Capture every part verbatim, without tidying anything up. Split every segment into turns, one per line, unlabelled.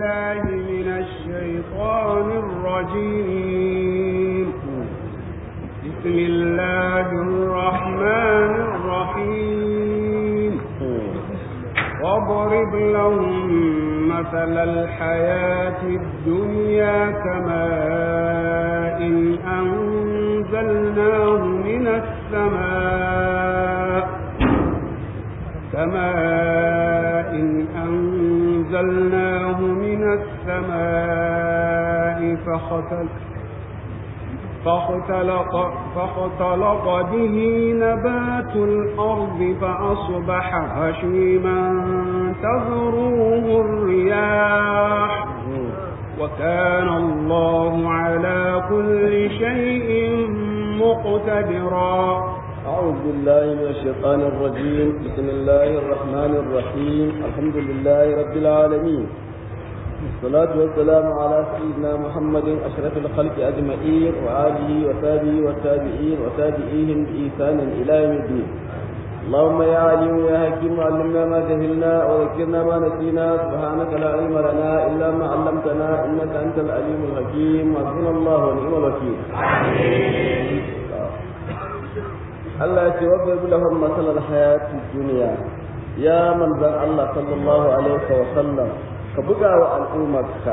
بالله من الشيطان الرجيم. بسم الله الرحمن الرحيم. واضرب لهم مثل الحياة الدنيا كماء أنزلناه من السماء كماء أنزلناه من السماء فاختلط فاختلط فاختلط به نبات الأرض فأصبح هشيما تذروه الرياح وكان الله على كل شيء مقتدرا.
أعوذ بالله من الشيطان الرجيم. بسم الله الرحمن الرحيم. الحمد لله رب العالمين، والصلاة والسلام على سيدنا محمد أشرف الخلق أجمعين وآله وصحبه والتابعين وتابعيهم بإحسان إلى يوم الدين. اللهم يا عليم يا حكيم علمنا ما جهلنا وذكرنا ما نسينا. سبحانك لا علم لنا إلا ما علمتنا إنك أنت العليم الحكيم. حسبنا الله ونعم الوكيل. الله يتوفى لهم مثل الحياة الدنيا. يا من ذا الله صلى الله عليه وسلم ka buga wa al'ummarka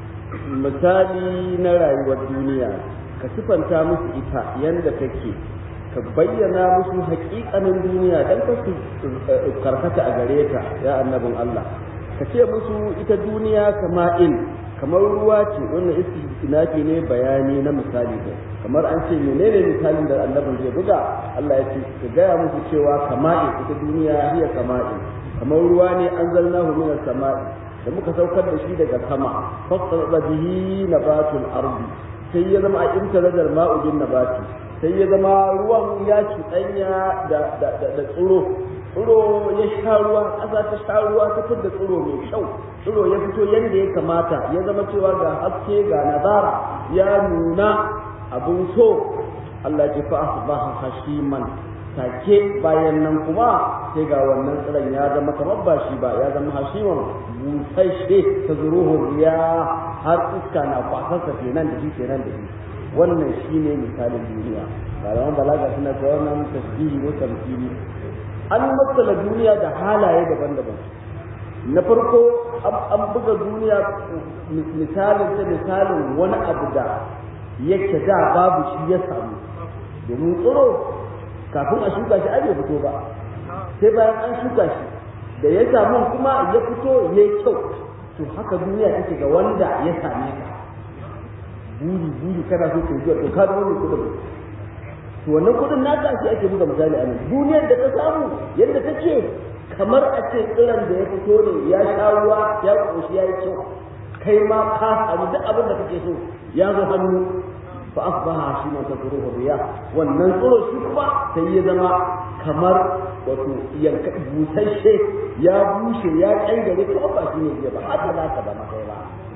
misali na rayuwar duniya, ka sifanta musu ita yadda take, ka bayyana musu haƙiƙanin duniya don ka su karkata a gare ta. Ya annabin Allah, ka ce musu ita duniya kama'in, kamar ruwa ce. wannan istinaki ne bayani na misali ne, kamar an ce menene misalin da annabin zai buga. Allah ya ce ka gaya musu cewa kama'in, ita duniya hiya kama'in, kamar ruwa ne anzalnahu minas sama'i, da muka saukar da shi daga sama. fasada bihi nabatul ardi, sai ya zama a imtaladar ma'ujin nabati, sai ya zama ruwan ya cuɗanya da da da tsiro tsiro ya sha ruwa, ƙasa ta sha ruwa, ta fitar tsiro mai kyau, tsiro ya fito yadda ya kamata, ya zama cewa ga haske ga nazara, ya nuna abun so. Allah ya fa asbaha hashiman, take bayan nan kuma sai ga wannan tsiron ya zama kamar ba shi ba, ya zama hashiman busasshe ta zuruhu riya, har iska na kwasarsa kenan da shi kenan da shi. wannan shine misalin duniya. malaman balaga suna cewa wannan tasbihi ne tamthili. an matsala duniya da halaye daban-daban. na farko an buga duniya misalin ta misalin wani abu da yake da babu shi ya samu. domin tsoro kafin a shuka shi ai bai fito ba, sai bayan an shuka shi da ya samu kuma ya fito ya yi kyau. to haka duniya take ga wanda ya same ka. buri buri kana so ka zuwa to ka da wani kudin, to wannan kudin naka shi ake buga misali a nan. duniyar da ka samu yadda take kamar a ce tsiran da ya fito ne, ya sha ruwa, ya koshi, ya yi kyau, kai ma ka samu duk abin da kake so ya zo hannu. fa asbaha shi ma tazruhu riya, wannan tsoro shi kuma sai ya zama kamar wato yanka busasshe, ya bushe, ya kangare, to ba shi ne ba haka za ka zama kai ba.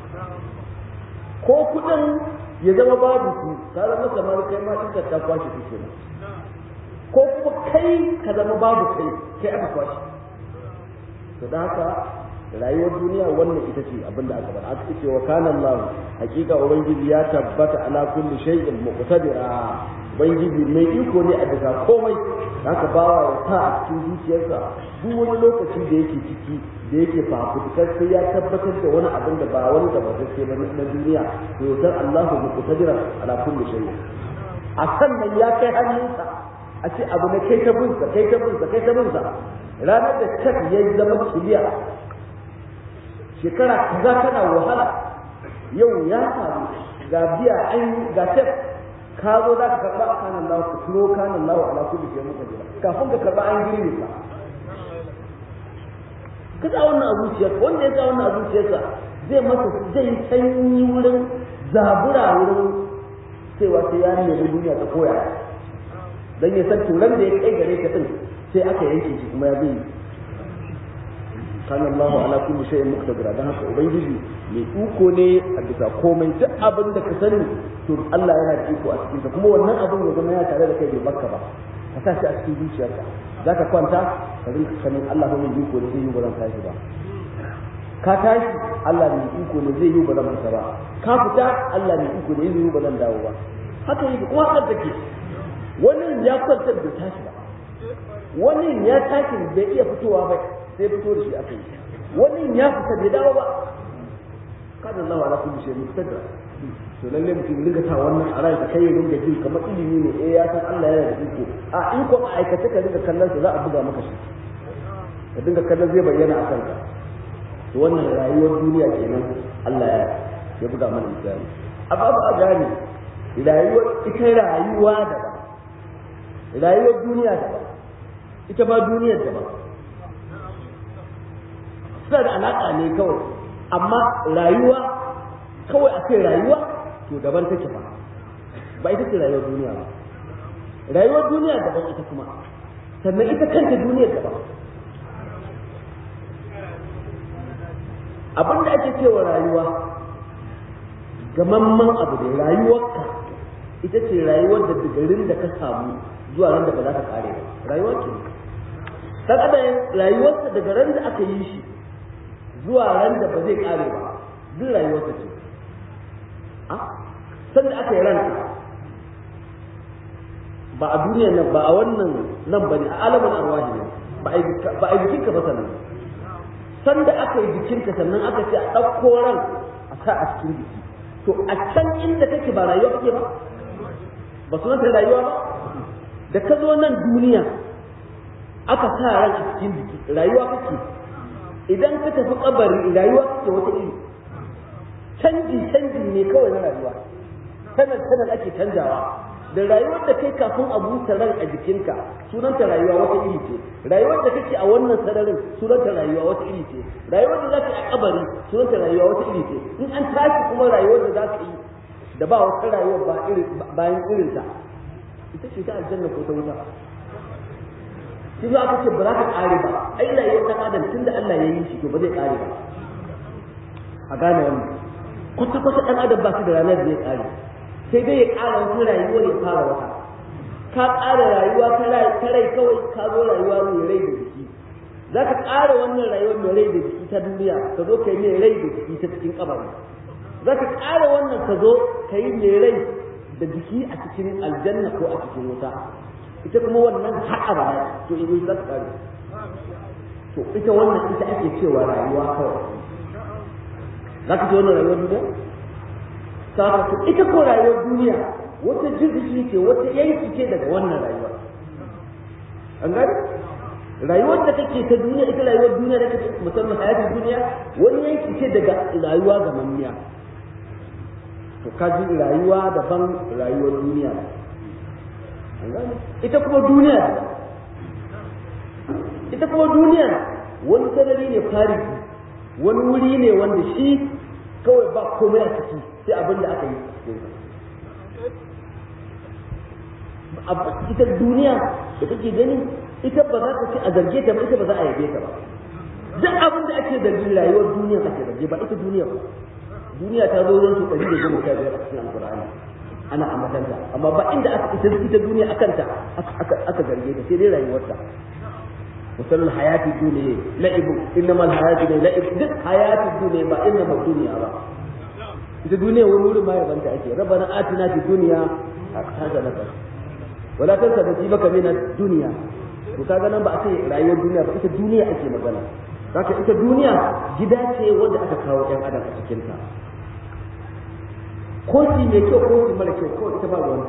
ko kudin ya zama babu su, ka zama kamar kai ma tinka ta kwashi kike ne, ko kuma kai ka zama babu kai, kai aka kwashi. to da haka rayuwar duniya wannan ita ce abinda aka bar. aka ce wa kana Allah, hakika ubangiji ya tabbata ala kulli shay'in muqtadira, ubangiji mai iko ne a bisa komai. haka bawa ya sa a cikin zuciyarsa duk wani lokaci da yake ciki da yake fafutukar sai ya tabbatar da wani abin da ba wani da ba sai ba na duniya. to yau Allah muqtadira ala kulli shay'in, a sannan ya kai hannunsa a ce abu na kai ta bunsa kai ta bunsa kai ta bunsa. ranar da tak ya zama kiliya, shekara kaza kana wahala, yau ya faru ga biya an ga tek, ka zo za ka karɓa a kanan lawa, ka turo kanan lawa ala kulli shay'in muqtadira, kafin ka karɓa an girme ka. ka sa wannan a zuciyarsa, wanda ya sa wannan a zuciyarsa zai masa zai sanyi wurin zabura wurin cewa sai ya nemi duniya ta koya, dan ya san turan da ya kai gare ka din sai aka yanke shi kuma ya zai. kana Allahu ala kulli shay'in muqtadira, dan haka ubangiji mai iko ne a bisa komai. duk abin da ka sani to Allah yana da iko a cikin ka, kuma wannan abin ya zama ya tare da kai bai bakka ba, ka sa shi a cikin zuciyarka. zaka kwanta ka rinka sanin Allah ba mai iko da zai yi ba zan tashi ba. ka tashi Allah ne iko ne zai yi ba zan fita ba ka fita Allah ne iko ne zai yi ba zan dawo ba haka yake kuma haka take wani ya kwantar da tashi ba wani ya tashi bai iya fitowa ba sai fito da shi aka yi wani ya fita bai dawo ba kada Allah wala kullu shay mustadra to lalle mutum dinga ta wannan a rai kai dinga jin kamar ilimi ne eh ya san Allah yana da iko a in ko aikace ka dinga kallon sa za a buga maka shi ka dinga kallon zai bayyana a kanka to wannan rayuwar duniya kenan Allah ya ya buga mana misali amma ba a gane rayuwar ita rayuwa da ba rayuwar duniya da ba ita ba duniyar da ba suna da alaƙa ne kawai amma rayuwa kawai a kai rayuwa to daban take ba ba ita ce rayuwar duniya ba rayuwar duniya daban ita kuma sannan ita kanta duniyar daban abin da ake cewa rayuwa gamamman abu da rayuwarka ita ce rayuwar da garin da ka samu zuwa ran da ba za ka kare ba rayuwar ce dan adam rayuwarsa daga ran da aka yi shi zuwa ran da ba zai kare ba duk rayuwarsa ce a san da aka yi ranka ba a duniyar nan ba a wannan nan ba ne a alamun arwahi ne ba a yi jikinka ba sannan san da aka yi jikinka sannan aka ce a ɗauko ran a sa a cikin jiki to a can inda kake ba rayuwa kake ba ba sunan ta rayuwa ba da ka zo nan duniya aka sa ran a cikin jiki rayuwa kake idan ka tafi kabari rayuwa kake wata iri canji canji ne kawai na rayuwa sanar sanar ake canjawa da rayuwar da kai kafin a busa ran a jikinka sunanta rayuwa wata iri ce rayuwar da kake a wannan sararin sunanta rayuwa wata iri ce rayuwar da zaka yi a kabari sunanta rayuwa wata iri ce in an tashi kuma rayuwar da zaka yi da ba wata rayuwar ba irin bayan irin ta ita ce ta aljanna ko ta wuta shi za ka ce ba za ka kare ba ai rayuwar ta adam tunda Allah ya yi shi to ba zai kare ba a gane wannan kwata kwata dan adam ba shi da ranar da zai kare sai dai ya ƙara wata rayuwa ya fara wata ka ƙara rayuwa ta rai kawai ka zo rayuwa mai rai da jiki za ka ƙara wannan rayuwar mai rai da jiki ta duniya ka zo ka yi mai rai da jiki ta cikin kabari za ka ƙara wannan ka zo ka yi mai rai da jiki a cikin aljanna ko a cikin wuta ita kuma wannan haƙa ba to idan za ka ƙare to ita wannan ita ake cewa rayuwa kawai za ka ji wannan rayuwar duniya saka ita ko rayuwar duniya wata jirgi ce wata yanki ce daga wannan rayuwa an gani rayuwar da kake ta duniya ita rayuwar duniya da kake musamman hayatin duniya wani yanki ce daga rayuwa ga mamiya to ka ji rayuwa daban rayuwar duniya an gani ita kuma duniya ita kuma duniya wani sarari ne fariki wani wuri ne wanda shi kawai ba komai a ciki sai abin da aka yi ita duniya da kake gani ita ba za ka ce a zarge ta ba ita ba za a yabe ta ba duk abin da ake zargi rayuwar duniya ake zarge ba ita duniya ba duniya ta zo yanzu ɗari da goma sha biyar a cikin alƙur'ani ana amatanta amma ba inda aka ita ita duniya akan ta aka zarge ta sai dai rayuwarta misalul hayati duniya la'ibu innamal hayatu dunya la'ib duk hayati duniya ba innamal duniya ba ita duniya wani wurin ma yabanta ake rabbana atina fid dunya hasanatan wala tansa nasibaka min ad-dunya to kaga nan ba a ce rayuwar duniya ba ita duniya ake magana haka ita duniya gida ce wanda aka kawo ɗan adam a cikin ta ko shi mai kyau ko shi mara kyau ko ita ba ruwan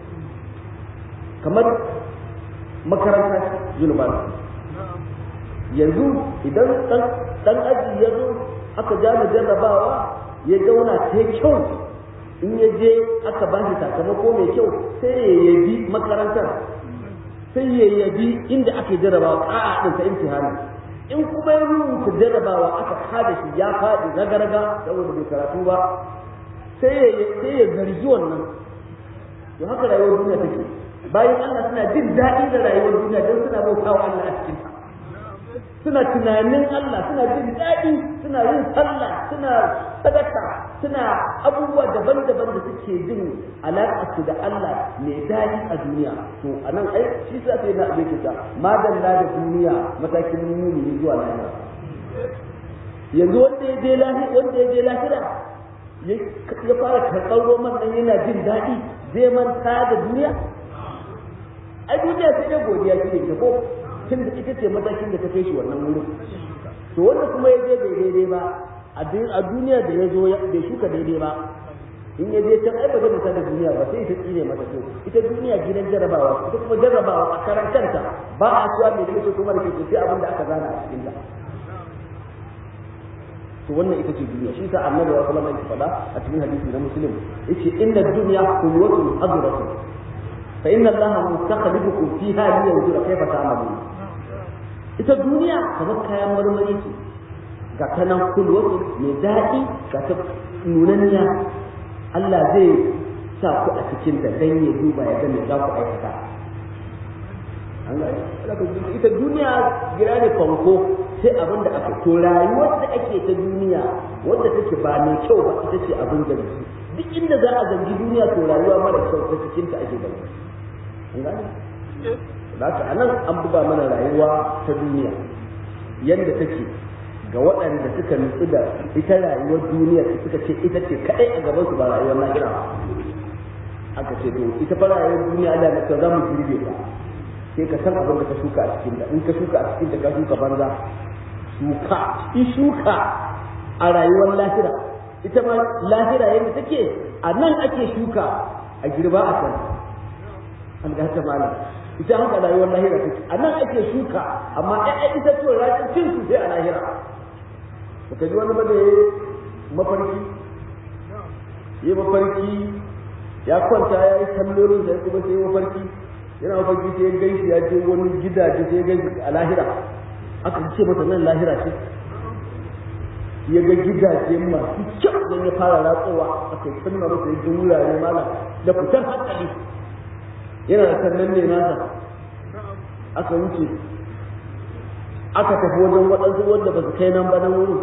kamar makaranta university yanzu idan dan aji ya zo aka jami jarrabawa ya zauna ta kyau in ya je aka ba shi sakamako mai kyau sai ya yabi makarantar sai ya yabi inda ake jarrabawa a'a din ta imtihani in kuma ya rubuta jarrabawa aka kada shi ya faɗi raga-raga saboda bai karatu ba sai ya sai ya zargi wannan to haka rayuwar duniya take bayan Allah suna jin daɗi da rayuwar duniya don suna bautawa Allah a cikin ta suna tunanin Allah suna jin daɗi suna yin sallah suna sadaka suna abubuwa daban-daban da suke jin alaƙa su da Allah mai daɗi a duniya to a nan ai shi sa sai na abin kita madalla da duniya matakin mumini zuwa lahira yanzu wanda ya je lahira wanda ya je lahira ya fara karɓar roman nan yana jin daɗi zai manta da duniya ai duniya sai dai godiya shi ne ko tun da ita ce matakin da ta kai shi wannan wurin to wanda kuma ya je bai daidai ba a duniya da ya zo bai shuka daidai ba in ya je can ai ba zai manta da duniya ba sai ita tsine mata to ita duniya gidan jarrabawa ita kuma jarrabawa a karan kanta ba a cewa mai kyau kuma da kyau sai abin da aka zana a cikin ta to wannan ita ce duniya shi sa annabi wa sallallahu alaihi wasallam a cikin hadisi na muslim yace inna dunya qulwatun hadratun fa inna allaha mustaqlibukum fiha liyanzura kayfa ta'malun ita duniya kamar kayan marmari ce ga kanan qulwatun mai daɗi ga ta nunanniya Allah zai sa ku a cikin da dan ya duba ya ga me za ku aikata an ga ita duniya gira ne fanko sai abin da aka to rayuwar da ake ta duniya wanda take ba mai kyau ba ita ce abin da duk inda za a zangi duniya to rayuwa mara kyau ta cikin ta ake gani an gane da haka anan an buga mana rayuwa ta duniya yanda take ga waɗanda suka nutsu da ita rayuwar duniya suka ce ita ce kaɗai a gaban su ba rayuwar lahira aka ce to ita fa rayuwar duniya Allah ne ka za mu girbe ta sai ka san abin da ka shuka a cikin da in ka shuka a cikin da ka shuka banza shuka in shuka a rayuwar lahira ita ma lahira yadda take a nan ake shuka a girba a can an ga ta malam ita haka rayuwar lahira take a nan ake shuka amma ai ita ce rayuwar cin su sai a lahira baka ji wani ba da mafarki yi mafarki ya kwanta ya yi kallolin da kuma sai mafarki yana mafarki sai ya gaishe ya je wani gidaje sai ya gaishe a lahira aka ce masa nan lahira ce ya ga gidaje masu kyau don ya fara ratsowa aka yi sanna masa ya ji wurare mala da fitar hankali yana da sannan ne nasa aka wuce aka tafi wajen waɗansu wanda ba su kai nan ba nan wurin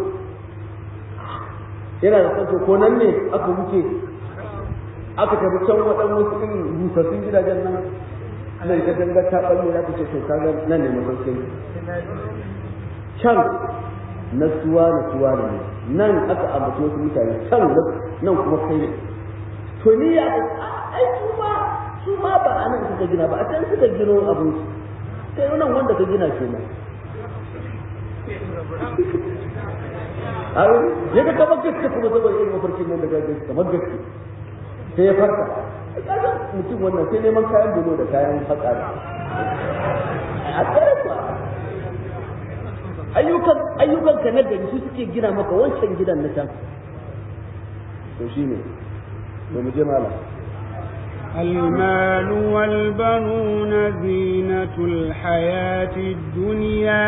yana da santo ko nan ne aka wuce aka tafi can waɗansu irin busassun gidajen nan nan ka danga ta ɓalle za ka ce to kaga nan ne masaukai can na suwa na suwa ne nan aka ambaci wasu mutane can nan kuma kai ne to ni ya ai su ma su ma ba a nan suka gina ba a can suka gino abin su kai nan wanda ka gina kenan ai ya ga kamar gaske kuma saboda irin mafarkin nan da gaske kamar gaske sai ya farka kaga mutum wannan sai neman kayan bulo da kayan haƙa a tsare ku ayyukan ayyukan ka na gari su suke gina maka wancan gidan na can to shine to mu je malam
المال والبنون زينة الحياة الدنيا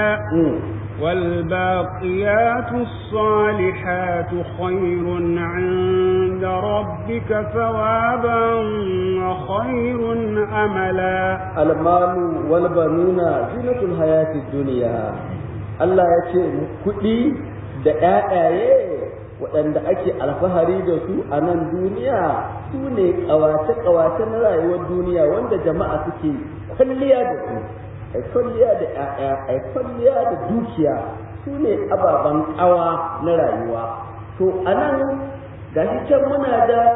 والباقيات الصالحات خير عند ربك ثوابا وخير أملا
المال والبنون زينة الحياة الدنيا الله يشيء كدي da ƴaƴaye waɗanda ake alfahari da su a nan duniya su ne ƙawace-ƙawace na rayuwar duniya wanda jama'a suke kwalliya da su ai kwalliya da ƴaƴa ai kwalliya da dukiya su ne ababen ƙawa na rayuwa to a nan gashi can muna da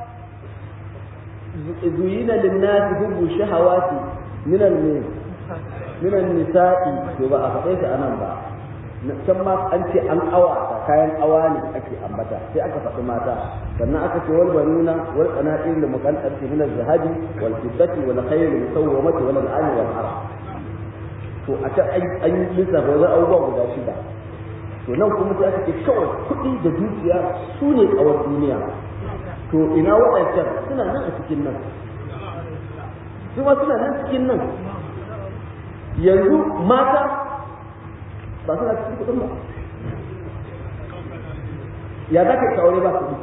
zuyina linnasi hubbu shahawati minan ne minan nisa'i to ba a faɗe shi a nan ba can ma an ce an awa kayan awa ne ake ambata sai aka faɗi mata sannan aka ce wal banuna wal qanatir lil muqantarati min az-zahabi wal fiddati wal khayl al musawwamati wal an'am wal haram to a can an yi lissafa wajen abubuwa guda shida to nan kuma sai aka ce kawai kuɗi da dukiya su ne kawar duniya to ina waɗancan suna nan a cikin nan su ma suna nan cikin nan yanzu mata ba suna cikin kuɗin ba ya za ka aure ba kuɗi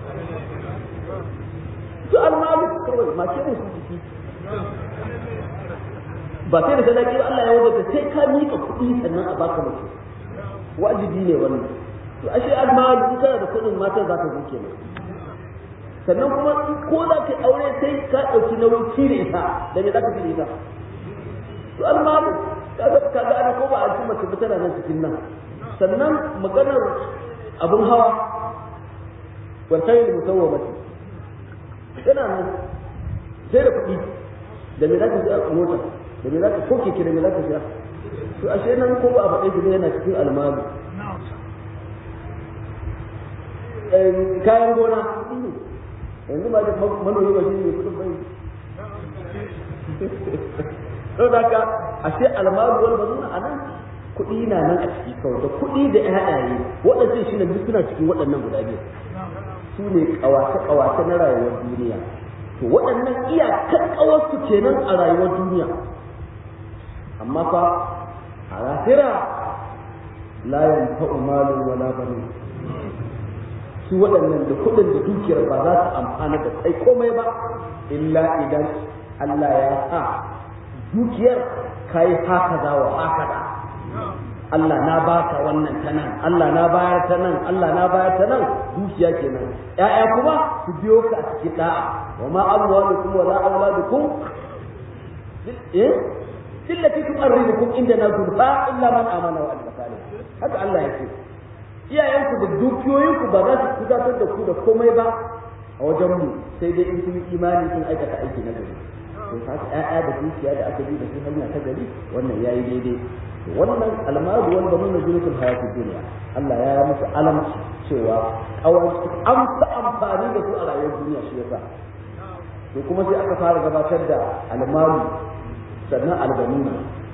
su almalu kawai mace ne su ciki ba sai da sadaki ba Allah ya wadata sai ka miƙa kuɗi sannan a baka mace wajibi ne wannan to ashe almalu in kana da kuɗin matan za ka zo kenan sannan kuma ko za ka aure sai ka ɗauki nauyin cire ita da me za ka cire ita to almalu kaga kaga ana ko ba a cikin mace tana nan cikin nan sannan maganar abun hawa wancan da musawwamati yana nan sai da kuɗi da me za ka siya a mota da me za ka ko keke da me za ka siya to ashe nan ko ba a faɗe shi ne yana cikin almalu kayan gona yanzu ba da manomi ba shi ne kudin bai don haka ashe almalu wani bazuna a nan kuɗi na nan a ciki kawai da kuɗi da ƴaƴaye waɗannan shi ne duk suna cikin waɗannan guda biyu su ne ƙawace-ƙawace na rayuwar duniya to waɗannan iyakar ƙawarsu kenan a rayuwar duniya amma fa a lahira la yanfa'u malun wala banun su waɗannan da kuɗin da dukiyar ba za su amfana da kai komai ba illa idan Allah ya sa dukiyar kai haka za wa haka da Allah na baka wannan ta nan Allah na bayar ta nan Allah na bayar ta nan dukiya kenan ƴaƴa kuma su biyo ka a cikin da'a wa ma amwalukum wa la auladukum eh illati tuqarribukum indana zulfa illa man amana wa amila salih haka Allah yake iyayenku da dukiyoyinku ba za su kudatar da ku da komai ba a wajen mu sai dai in sun yi imani sun aikata aiki na gari to haka ƴaƴa da dukiya da aka bi da su hanya ta gari wannan yayi daidai to wannan almaru wanda mun na zulutul hayati dunya Allah ya yi musu alamci cewa kawanci an fi amfani da su a rayuwar duniya shi yasa to kuma sai aka fara gabatar da almaru sannan albanuna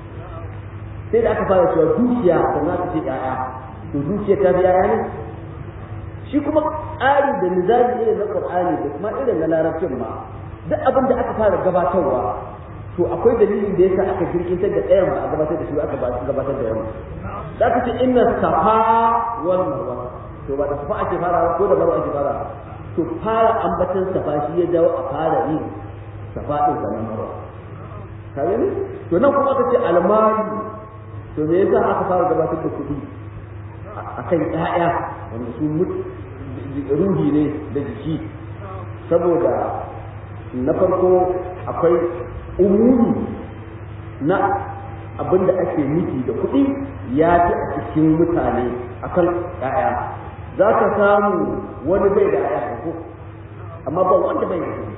sai da aka fara cewa dukiya sannan aka ce ƴaƴa to dukiya ta biya ne shi kuma tsari da nizami irin na Qur'ani da kuma irin na Larabcin ma duk abin da aka fara gabatarwa to akwai dalilin da yasa aka jirkintar da ɗayan ba a gabatar da shi aka gabatar da wani da aka ce inna safa wal marwa to ba da safa ake fara ko da marwa ake fara to fara ambatan safa shi ya jawo a fara yin safa din da marwa kare ne to nan kuma aka ce almari to me yasa aka fara gabatar da kuɗi akan ƴaƴa wanda su ruhi ne da jiki saboda na farko akwai umumi na abin da ake nufi da kuɗi ya fi a cikin mutane akan ƴaƴa za ka samu wani bai da ƴaƴa ko amma ba wanda bai da kuɗi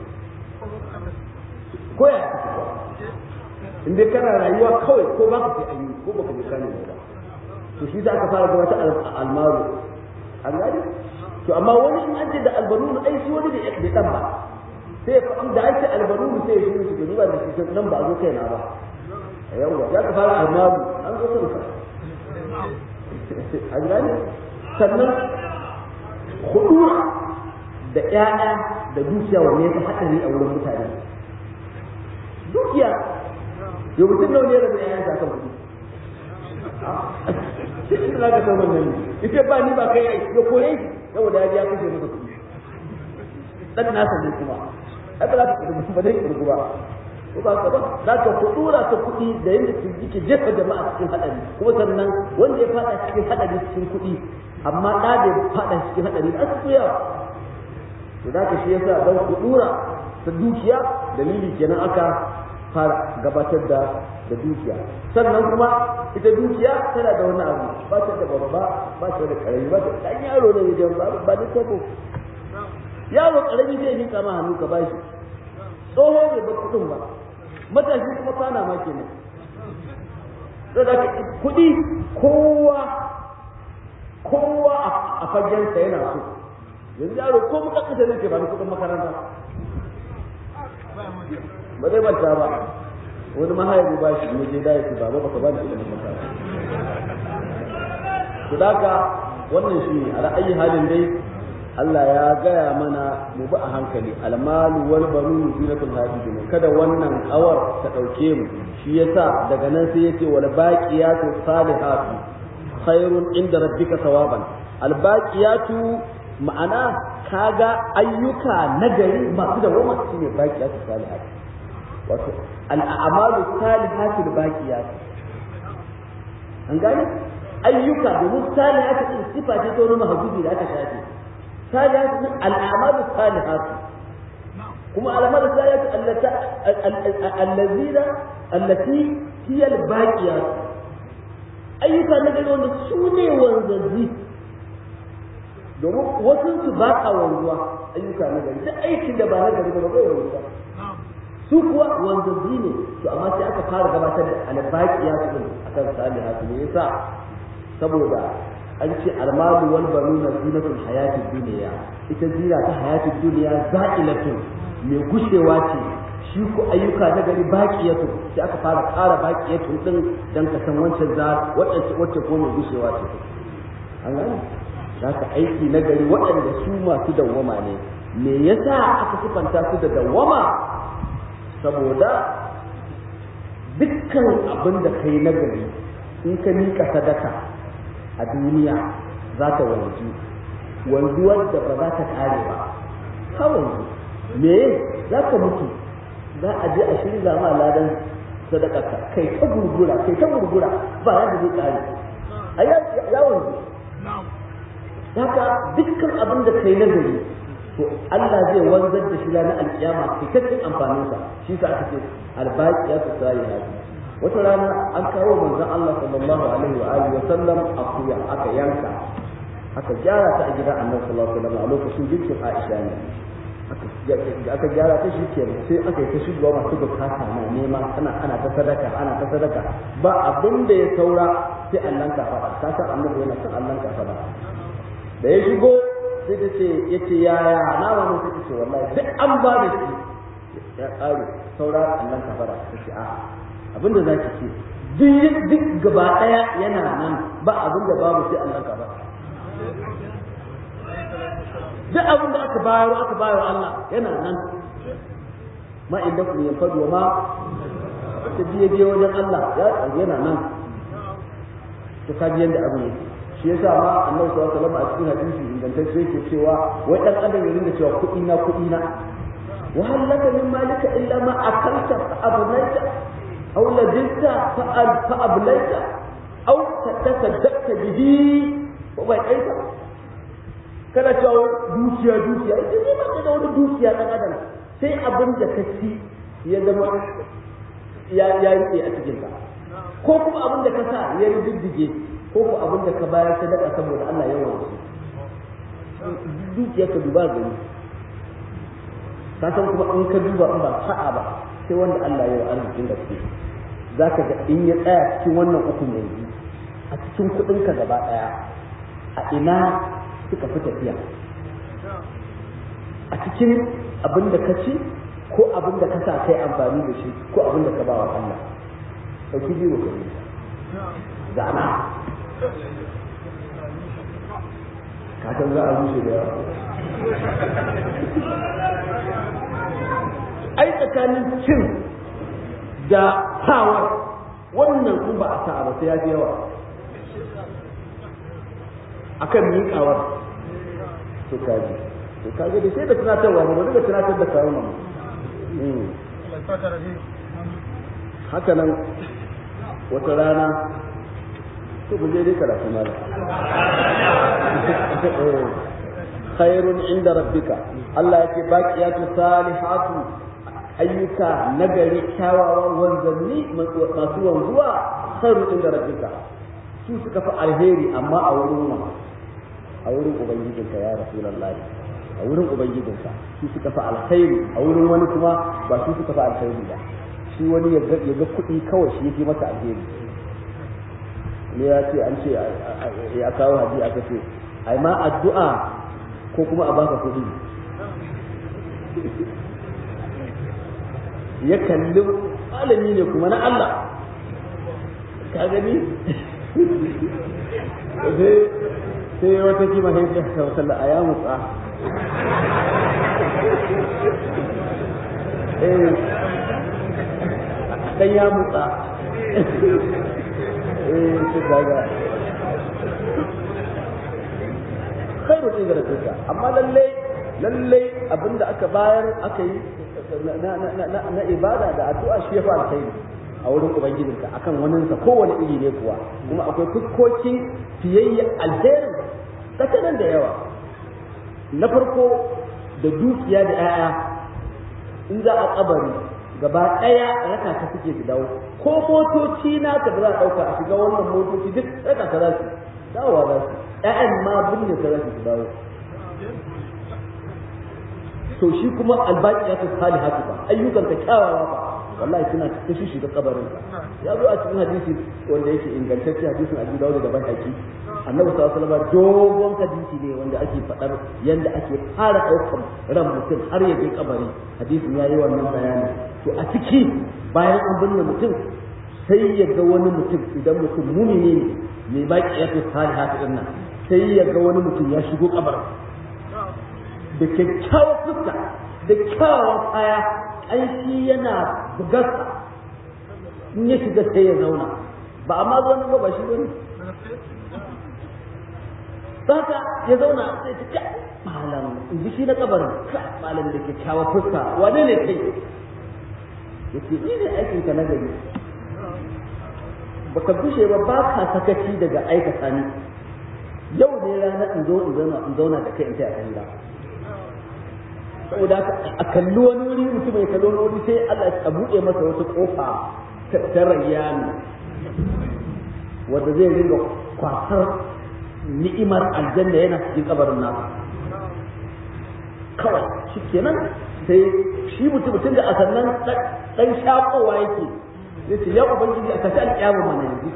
ko ya in dai kana rayuwa kawai ko ba ka fi ayi ko ba ka fi kane ba to shi za ka fara ga wata almaru an gani to amma wani in an ce da albanunu ai shi wani da ya dan ba sai da ake albanunu sai shi shi gani ba da shi nan ba zo kai na ba yawa ya ka fara almaru an zo kanka an gani sannan hudura da ƴaƴa da dukiya wanne ya fi haɗari a wurin mutane dukiya yau mutum nawa ne da ƴaƴansa akan kuɗi shi ne za ka san wannan ita ba ni ba kai ya koye shi saboda ya ji ya kashe masa kuɗi dan nasa ne kuma ai ba za ka kuɗi ba dai kuɗi ba ko ba ka ba za ka kuɗura ta kuɗi da yadda su yake jefa jama'a cikin haɗari kuma sannan wanda ya faɗa cikin haɗari cikin kuɗi amma ɗa da ya faɗa cikin haɗari da su yawa to da ka shi yasa don kuɗura ta dukiya dalili kenan aka fara gabatar da da dukiya sannan kuma ita dukiya tana da wani abu ba ta da babba ba ta da karami ba ta dan yaro ne da ba ba da tabo yaro karami zai yi kama hannu ka bashi tsoho bai ba kudin ba matashi kuma kana ma kenan da kudi kowa kowa a fagen sa yana so yanzu yaro ko muka kace ne ke ba kudin makaranta ba zai banta ba wani mahaifi ba shi ne je da yake ba ba ka ba ni ilimin makaranta to daga wannan shi ne a ra'ayi halin dai Allah ya gaya mana mu bi a hankali almalu wal banun zinatul hayatid dunya kada wannan awar ta dauke mu shi yasa daga nan sai yace wal baqiyatu salihatu khairun inda rabbika thawaban al baqiyatu ma'ana kaga ayyuka nagari masu da wama shine baqiyatu salihatu wato al'amalu salihatu baqiyatu an gane ayyuka domin salihatu din sifa ce ta wani mahdubi da aka shafe salihatu din al'amalu salihatu kuma al'amalu salihatu allati allazina allati hiya al-baqiyatu ayyuka na gari wanda su ne wanzanzi domin wasu su ba a wanzuwa ayyuka na gari duk aikin da ba na gari ba zai wanzuwa su kuwa wanzanzi ne to amma sai aka fara gabatar da albaqiya su din akan salihatu ne yasa saboda an ce almalu wal banuna zinatul hayatid dunya ita zina ta hayatid dunya za'ilatun mai gushewa ce shi ku ayyuka na gari baqiyatu sai aka fara ƙara baqiyatu din dan ka san wancan za wacce wacce ko mai gushewa ce an gane zaka aiki na gari waɗanda su masu dawwama ne me yasa aka sifanta su da dawwama saboda dukkan abin da kai na gari in ka nika sadaka a duniya za ta wanzu wanzuwar da ba za ta kare ba ka wanzu me za ka mutu za a je a shirya ma ladan sadaka kai ta gurgura kai ta gurgura ba ya da zai kare a ya wanzu haka dukkan abin da kai na gari to Allah zai wanzar da shi ranar alkiyama cikakken amfaninsa shi sa aka ce albaqiyatu salihatu wata rana an kawo manzon Allah sallallahu alaihi wa alihi wa sallam akuya aka yanka aka gyara ta a gidan Annabi sallallahu alaihi wa sallam a lokacin girkin Aisha ne aka gyara ta shi ke sai aka yi ta shigowa masu bukata na nema ana ana ta sadaka ana ta sadaka ba abin da ya saura sai Allah ka faɗa ka san Annabi yana son Allah ka faɗa da ya shigo sai ta ce ya ce yaya na wani sai ta ce wallahi duk an ba da shi ya ƙare saura Allah ka faɗa ta ce a abinda za ki ce duk gaba ɗaya yana nan ba abinda babu sai Allah ka faɗa duk abin da aka bayar aka bayar Allah yana nan ma inda ku yin fadu ma ta biye biye wajen Allah ya yana nan to ka biyan da abin yake shi yasa ma Annabi sallallahu alaihi wasallam a cikin hadisi ingantacce yake cewa wai dan adam ya rinda cewa kuɗi na kuɗi na wa hal laka min malika illa ma akalta fa ablaita aw ladinta fa ablaita aw tasaddaqta bihi wa bai'aita kana cewa dukiya dukiya ita ne ba da wani dukiya dan adam sai abin da ka ci ya zama ya ya rike a cikin ka ko kuma abin da ka sa ya riddige ko ko abin da ka bayar sadaka saboda Allah ya wanzu dukiya ka duba gani ka san kuma in ka duba in ba sa'a ba sai wanda Allah ya yi arzikin da ke zaka ga in ya tsaya cikin wannan uku ne a cikin kudin ka gaba daya a ina suka fi tafiya a cikin abin da ka ci ko abin da ka sa kai amfani da shi ko abin da ka ba wa Allah ɗauki biyu ka yi zana ka san za a rushe da yawa ai tsakanin cin da hawar wannan kun ba a sa'a ba sai ya fi yawa akan miƙawar to kaji to kaji da sai da tunatarwa ne wani da tunatar da kawo mu haka nan wata rana to ku je dai karatu mala khairun inda rabbika Allah yake baqiyatu salihatu ayyuka nagari kyawawan wanzanni masu wanzuwa khairun inda rabbika su suka fi alheri amma a wurin wa a wurin ubangijinka ya rasulullahi a wurin ubangijinka su suka fi alkhairi a wurin wani kuma ba su suka fi alkhairi ba shi wani ya ga kuɗi kawai shi yake masa alheri ne ya ce an ce ya kawo hadisi aka ce ai ma addu'a ko kuma a baka kuɗi ya kalli malami ne kuma na Allah ka gani sai wata kima sai ta sallah a ya mutsa eh dan ya mutsa eh to daga khairu din da tuka amma lalle lalle abinda aka bayar aka yi na na na ibada da addu'a shi ya fa alkhairi a wurin ubangijinka akan waninsa kowane iri ne kuwa kuma akwai fuskokin fiyayya alherin tsakanin da yawa na farko da dukiya da 'ya'ya in za a kabari gaba ɗaya raka ka suke su dawo ko motoci na ka da za a ɗauka a shiga wannan motoci duk raka ka za su dawowa za su ƴaƴan ma binne ka za su dawo to shi kuma albaki ya fi sali haka ba ayyukan ka kyawawa ba wallahi suna ta shi shiga kabarin ka ya zo a cikin hadisi wanda yake ingantacce hadisin Abu Dawud da Baihaqi Annabi sallallahu alaihi wasallam dogon hadisi ne wanda ake faɗar yanda ake fara ɗaukar ran mutum har ya je kabari hadisin ya yi wannan bayani to a ciki bayan an binne mutum sai ya ga wani mutum idan mutum mumini ne mai baki ya fi sali haka din nan sai ya ga wani mutum ya shigo kabarin da kyakkyawar fuska da kyawawan kaya ƙanshi yana bugarsa in ya shiga sai ya zauna ba amma zo nan ba shi bane saka ya zauna sai ta ka malam in ji shi na kabarin ka malam da kyakkyawar fuska wane ne kai yace ni ne aikin ka na gari baka gushe ba ba ka sakaci daga aikata ni yau ne ranar in zo in zauna in zauna da kai in taya kan da saboda a kalli wani wuri mutum ya kalli wani wuri sai Allah ya buɗe masa wata kofa ta rayyani wanda zai ringa kwasar ni'imar aljanna yana cikin kabarin nasa kawai shi kenan sai shi mutum mutum da a sannan dan shakowa yake zai ce ya ubangiji a kashi alƙiyama mana yanzu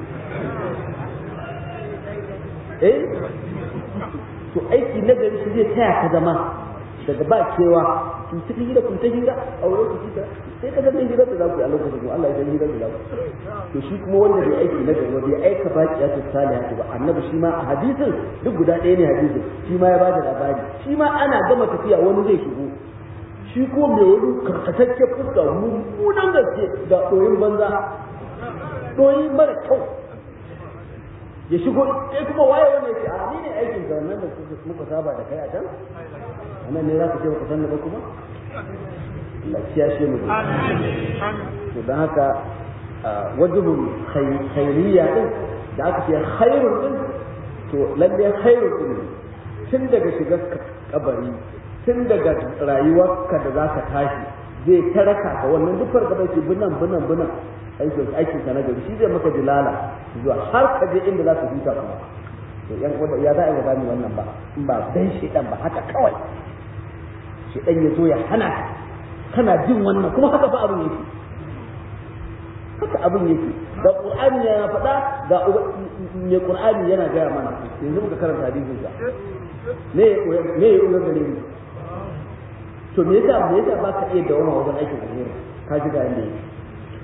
eh to aiki na gari shi zai taya ka zama daga ba cewa kun ta hira kun ta hira a wurin ku kita sai ka ga hira da za ku yi a lokacin ku Allah ya san hira da za ku to shi kuma wanda bai aiki na gari bai aika baki ya tsala ya ba annabi shi ma a hadisin duk guda ɗaya ne hadisin shi ma ya ba da labari shi ma ana gama tafiya wani zai shigo shi ko mai wani karkatacce fuska mummunan gaske da ɗoyin banza ɗoyi mara kyau ya shigo sai kuma waye wannan ce a ni ne aikin ka wannan da muka saba da kai a can anan ne za ka ce baka san ba kuma lafiya shi mu to dan haka wajibul khairiyya din da aka ce khairun din to lalle khairun din tun daga shigar kabari tun daga rayuwarka da za ka tashi zai taraka ka wannan duk fargaba ce binan binan binan aikin aikin ka na gari shi zai maka dilala zuwa har ka je inda za ka huta kuma to yan wanda ya za a ga bani wannan ba in ba dan shedan ba haka kawai shedan ya zo ya hana ka kana jin wannan kuma haka fa abin yake haka abin yake da qur'ani ya faɗa ga ne qur'ani yana gaya mana yanzu muka karanta hadisin sa ne ne ya uga gare ni to me yasa me yasa baka iya dawama wajen aikin alheri ka ji ga inda yake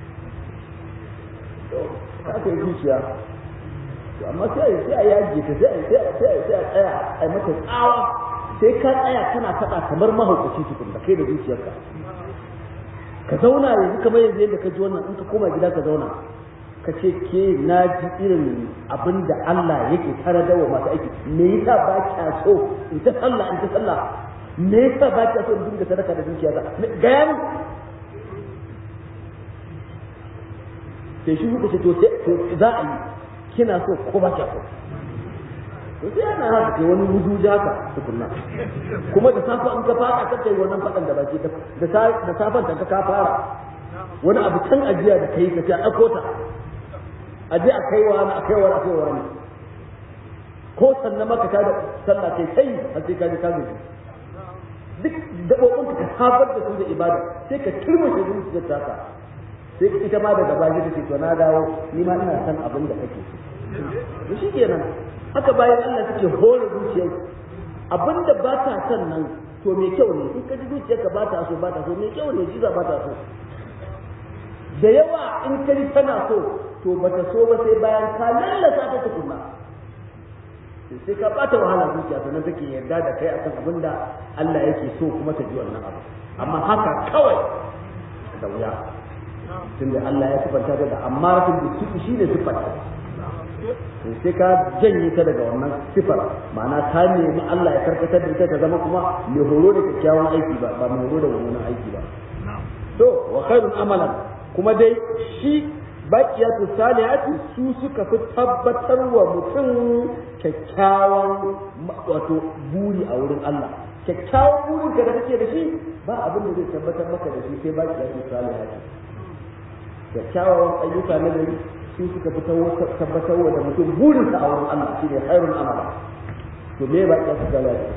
aka yi zuciya amma sai sai a yaji ta sai sai sai sai a tsaya a mata tsawa sai ka tsaya kana faɗa kamar mahaukaci tukun da kai da zuciyarka ka zauna yanzu kamar yanzu yadda ka ji wannan in ka koma gida ka zauna ka ce ke na ji irin abin da Allah yake tare da wa masu aiki me yasa ba kya so in ta sallah in ta sallah me yasa ba kya so in dinga sadaka da zuciyarka ga ya mun sai shi kuka ce to za a yi kina so ko ba kya so to sai ana haka kai wani wujuja haka tukunna kuma da safa in ka fara ka kai wannan fadan da baki ta da safan da ka fara wani abu can ajiya da kai ka ce a dauko ta aje a kaiwa na a kaiwa na kaiwa ne ko sannan maka ta da sallah kai sai har sai ka ji ka gaji duk dabobin ka safar da su da ibada sai ka turmushe zuciyar taka sai ita ma daga baki take to na dawo ni ma ina san abin da kake so shi kenan haka bayan Allah take hore zuciyar abinda ba ta san nan to me kyau ne in ka ji zuciyarka ba ta so ba ta so me kyau ne jiza ba ta so da yawa in ka ji tana so to ba ta so ba sai bayan ka lallasa ta tukunna sai ka bata wahala zuciya sannan take yarda da kai akan abinda Allah yake so kuma ta ji wannan abu amma haka kawai da wuya tunda Allah ya sifanta da amma rafin da shi ne sifanta sai ka janye ta daga wannan sifar ma'ana ka nemi Allah ya karkatar da ita ta zama kuma mai horo da kyakkyawan aiki ba ba mai horo da mummunan aiki ba to wa khairun amalan kuma dai shi baqiyatu salihati su suka fi tabbatar wa mutum kyakkyawan wato buri a wurin Allah kyakkyawan burin ka da kake da shi ba abin da zai tabbatar maka da shi sai ba ki yake salihati kyakkyawan ayyuka na gari su suka fi tabbatar da mutum burin sa a wurin Allah shine khairul amala to me ba ki yake salihati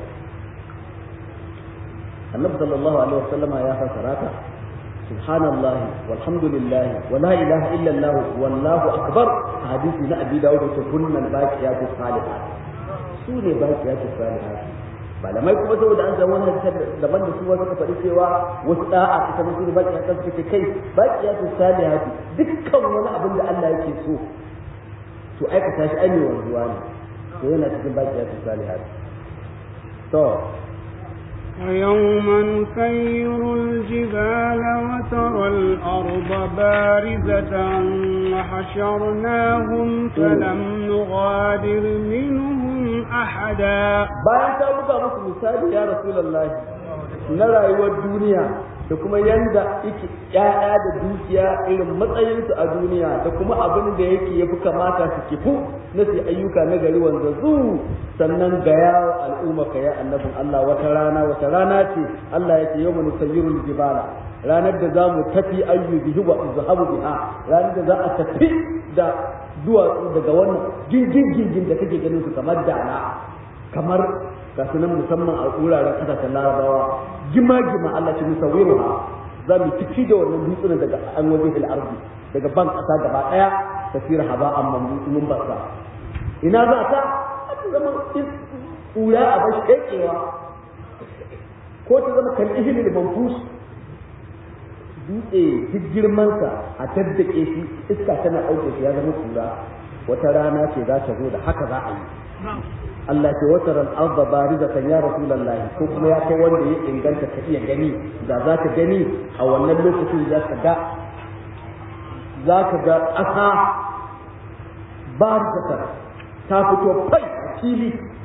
annabi sallallahu alaihi wasallama ya fassara ta subhanallahi walhamdulillahi wa la ilaha illa allah wallahu akbar hadisi na abi dawud da kunnan baqiyatu salihat su ne baqiyatu salihat malamai kuma saboda an samu wannan daban da su wasu ka faɗi cewa wasu da'a ita musu da baqiyatu kan suke kai baqiyatu salihat dukkan wani abin da Allah yake so to aikata shi ai ne wanzuwa ne to yana cikin baqiyatu salihat to
ويوم نسير الجبال وترى الأرض بارزة وحشرناهم فلم نغادر منهم أحدا
bayan ta buga musu misali ya Rasulullahi na rayuwar duniya da kuma yanda yake ƴaƴa da dukiya irin matsayinsu a duniya da kuma abin da yake yafi kamata su kifu na su ayyuka na gari wanda zu sannan ga yawo al'umma ka ya annabin Allah wata rana wata rana ce Allah yake yawma nusayyirul jibala ranar da za mu tafi ayyubihi wa zahabu biha ranar da za a tafi da duwatsu daga wannan gingin gingin da kake ganin su kamar dana kamar ga sunan musamman a wuraren kasashen larabawa gima-gima Allah ce musawiru ha za mu ciki da wannan dutsunan daga an waje fil ardi daga ban kasa gaba daya tafira haba amma mun basa ina za ta ta zama ura a bashi kekewa ko ta zama kan ihilil manfus dutse duk girman sa a taddake shi iska tana dauke shi ya zama kura wata rana ce za ta zo da haka za a yi Allah ce wata ran arda barizatan ya rasulullahi ko kuma ya kai wanda ya inganta ka iya gani da za ka gani a wannan lokacin za ka ga za ka ga ƙasa barizatan ta fito fai a fili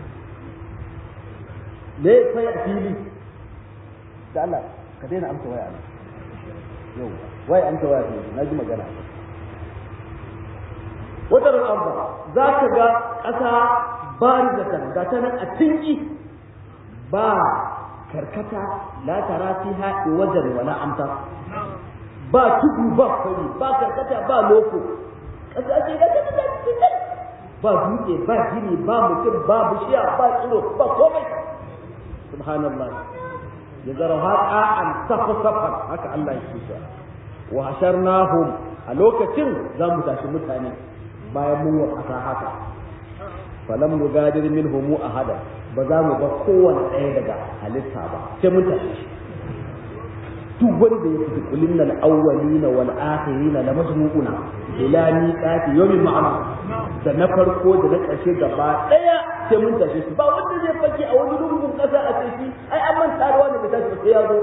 me fai a fili da Allah ka daina amsa waya ne yau waya amsa waya ne na ji magana wata ran arda za ka ga ƙasa barizatan ga ta nan a tinki ba karkata la tara fiha wajen wala amta ba tudu ba fari ba karkata ba loko kasa ce ga ta ba dutse ba gini ba mutum ba bishiya ba tsiro ba komai subhanallah ya zara haqa an safa safa haka Allah ya ce wa hasharnahum a lokacin za mu tashi mutane bayan mun wasa haka falam nugadir minhum ahada ba za mu ba kowanne ɗaya daga halitta ba sai mun tafi duk wanda ya fi kullun al-awwalin wal akhirin la majmu'una ila miqati yawmin ma'lum da na farko da na ƙarshe gaba ɗaya sai mun tafi su ba wanda zai fake a wani lungun ƙasa a ciki ai an manta da wanda bai tashi sai ya zo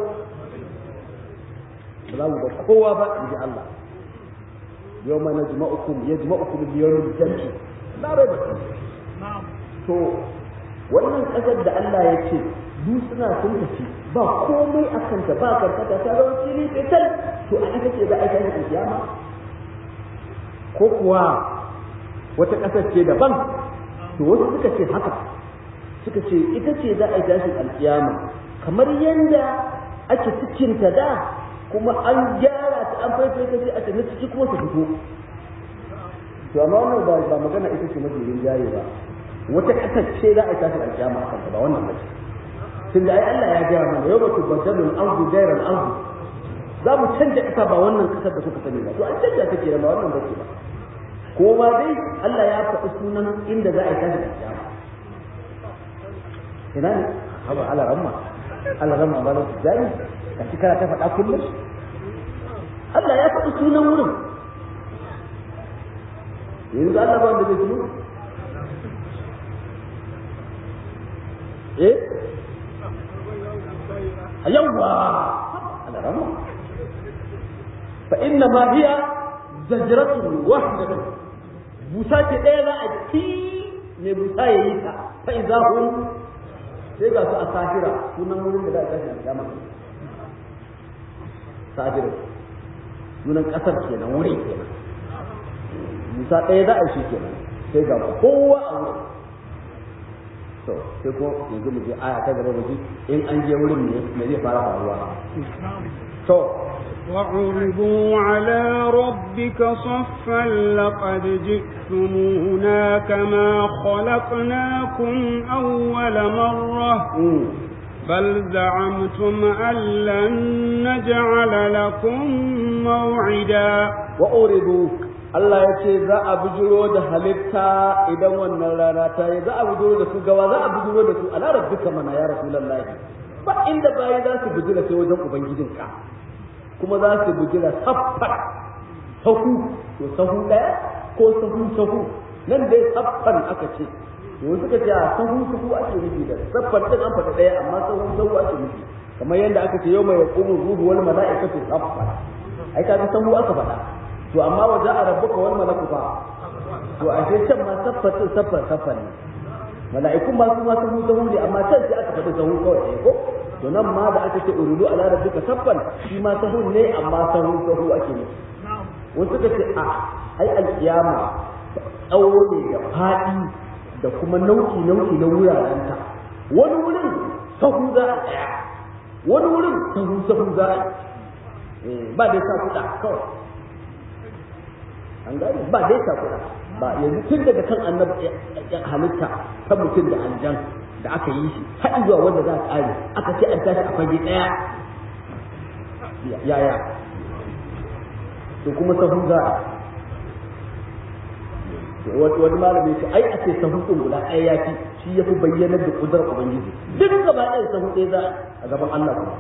ba za mu ba kowa ba inji Allah yawma najma'ukum yajma'ukum li-yawmil jam'i la rayba to wannan kasar da Allah ya ce dutsuna sun tafi ba komai a kanta ba karkata ta zama fili fetal to a ita ce za a yi tashin kiyama ko kuwa wata kasar ce daban to wasu suka ce haka suka ce ita ce za a yi tashin alkiyama kamar yanda ake cikinta da kuma an gyara ta an faifai ta ce a na ciki kuma su fito to amma wannan ba magana ita ce mafi rinjaye ba wata ƙasar ce za a tashi alƙiyama a kanta ba wannan bace tunda ai Allah ya gaya mana yau batu badalul ardu ghayra al-ardu za mu canja ƙasa ba wannan ƙasar da kuka sani ba to an canja take da ba wannan bace ba ko ma dai Allah ya faɗi sunan inda za a tashi alƙiyama ina ne haba ala ramma ala ramma ba da jari ka ci kana ta faɗa kullum Allah ya faɗi sunan wurin yanzu Allah ba wanda zai tuno eh yawwa ala rama fa inna ma hiya zajratun wahidatun busa ce ɗaya za a ci ne busa ya yi ta fa idza hum sai ga su a sahira sunan wurin da za a tashi a kiyama sahira sunan kasar kenan wurin kenan busa ɗaya za a shi kenan sai ga kowa a wurin to sai ko yanzu mu je aya ta gaba mu ji in an je wurin ne me zai fara faruwa to
وعرضوا على ربك صفا لقد جئتمونا كما خلقناكم أول مرة بل زعمتم أن لن نجعل لكم موعدا
وأرضوا Allah ya ce za a bujuro da halitta idan wannan rana ta yi za a bujuro da su gawa za a bujuro da su a larar duka mana ya Rasulullahi ba inda bayi za su bujira sai wajen ubangijinka kuma za su bujira saffar sahu to sahu daya ko sahu sahu nan dai saffar aka ce to suka ce a sahu sahu ake nufi da saffar din an faɗa daya amma sahu sahu ake nufi kamar yadda aka ce yau mai yaqumu ruhu wal mala'ikatu saffar ai kaga sahu aka faɗa to amma waje a rabbuka wal malaku fa to a ce can ma saffar din saffar saffar ne mala'ikun ba su ma sahu sahu ne amma can sai aka faɗi sahu kawai ko to nan ma da aka ce uridu ala rabbika saffan shi ma sahun ne amma sahun sahu ake ne wasu suka ce a ai alkiyama tsawo ne da faɗi da kuma nau'i nau'i na wurarenta wani wurin sahu za a tsaya wani wurin sahu sahu za a ba dai sa kuɗa kawai an gane ba dai sa kuɗa ba yanzu tun daga kan annabi halitta ta mutum da aljan da aka yi shi har zuwa wanda za a ƙare aka ce an tashi a fage ɗaya yaya to kuma sahu za a wani malami ya ce ai a ce sahu ɗin guda ɗaya ya fi shi ya fi bayyanar da ƙudurar ubangiji duk gaba ɗaya sahu ɗaya za a gaban Allah kuma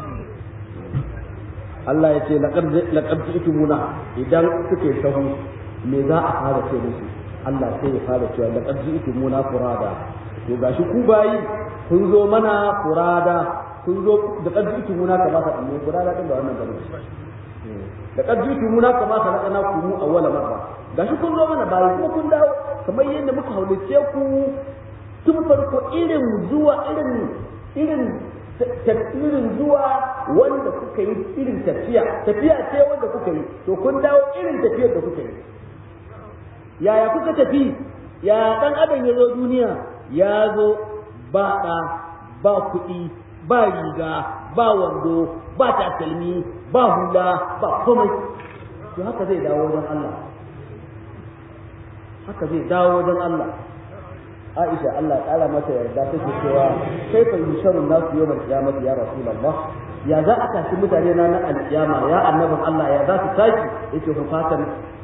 Allah ya ce laƙar ji'tumuna idan suke sahu me za a fara ce musu Allah sai ya fara cewa laƙar ji'tumuna furada to gashi ku bayi kun zo mana furada kun zo da kaddi ki muna kama ka ne furada din da wannan gaba da kaddi ki muna kama ka na ku mu awwala marra gashi kun zo mana bayi kuma kun dawo kamar yadda muka haulice ku tun farko irin zuwa irin irin irin zuwa wanda kuka yi irin tafiya tafiya ce wanda kuka yi to kun dawo irin tafiyar da kuka yi yaya kuka tafi ya dan adam ya zo duniya ya zo ba ɗa ba kuɗi ba riga ba wando ba takalmi ba hula ba komai to haka zai dawo wajen Allah haka zai dawo wajen Allah Aisha Allah ya ƙara mata yarda take cewa kai fa yusharun nasu yawmal qiyamati ya rasulullah ya za a tashi mutane na na alkiyama ya annabin Allah ya za su tashi yace ku fatan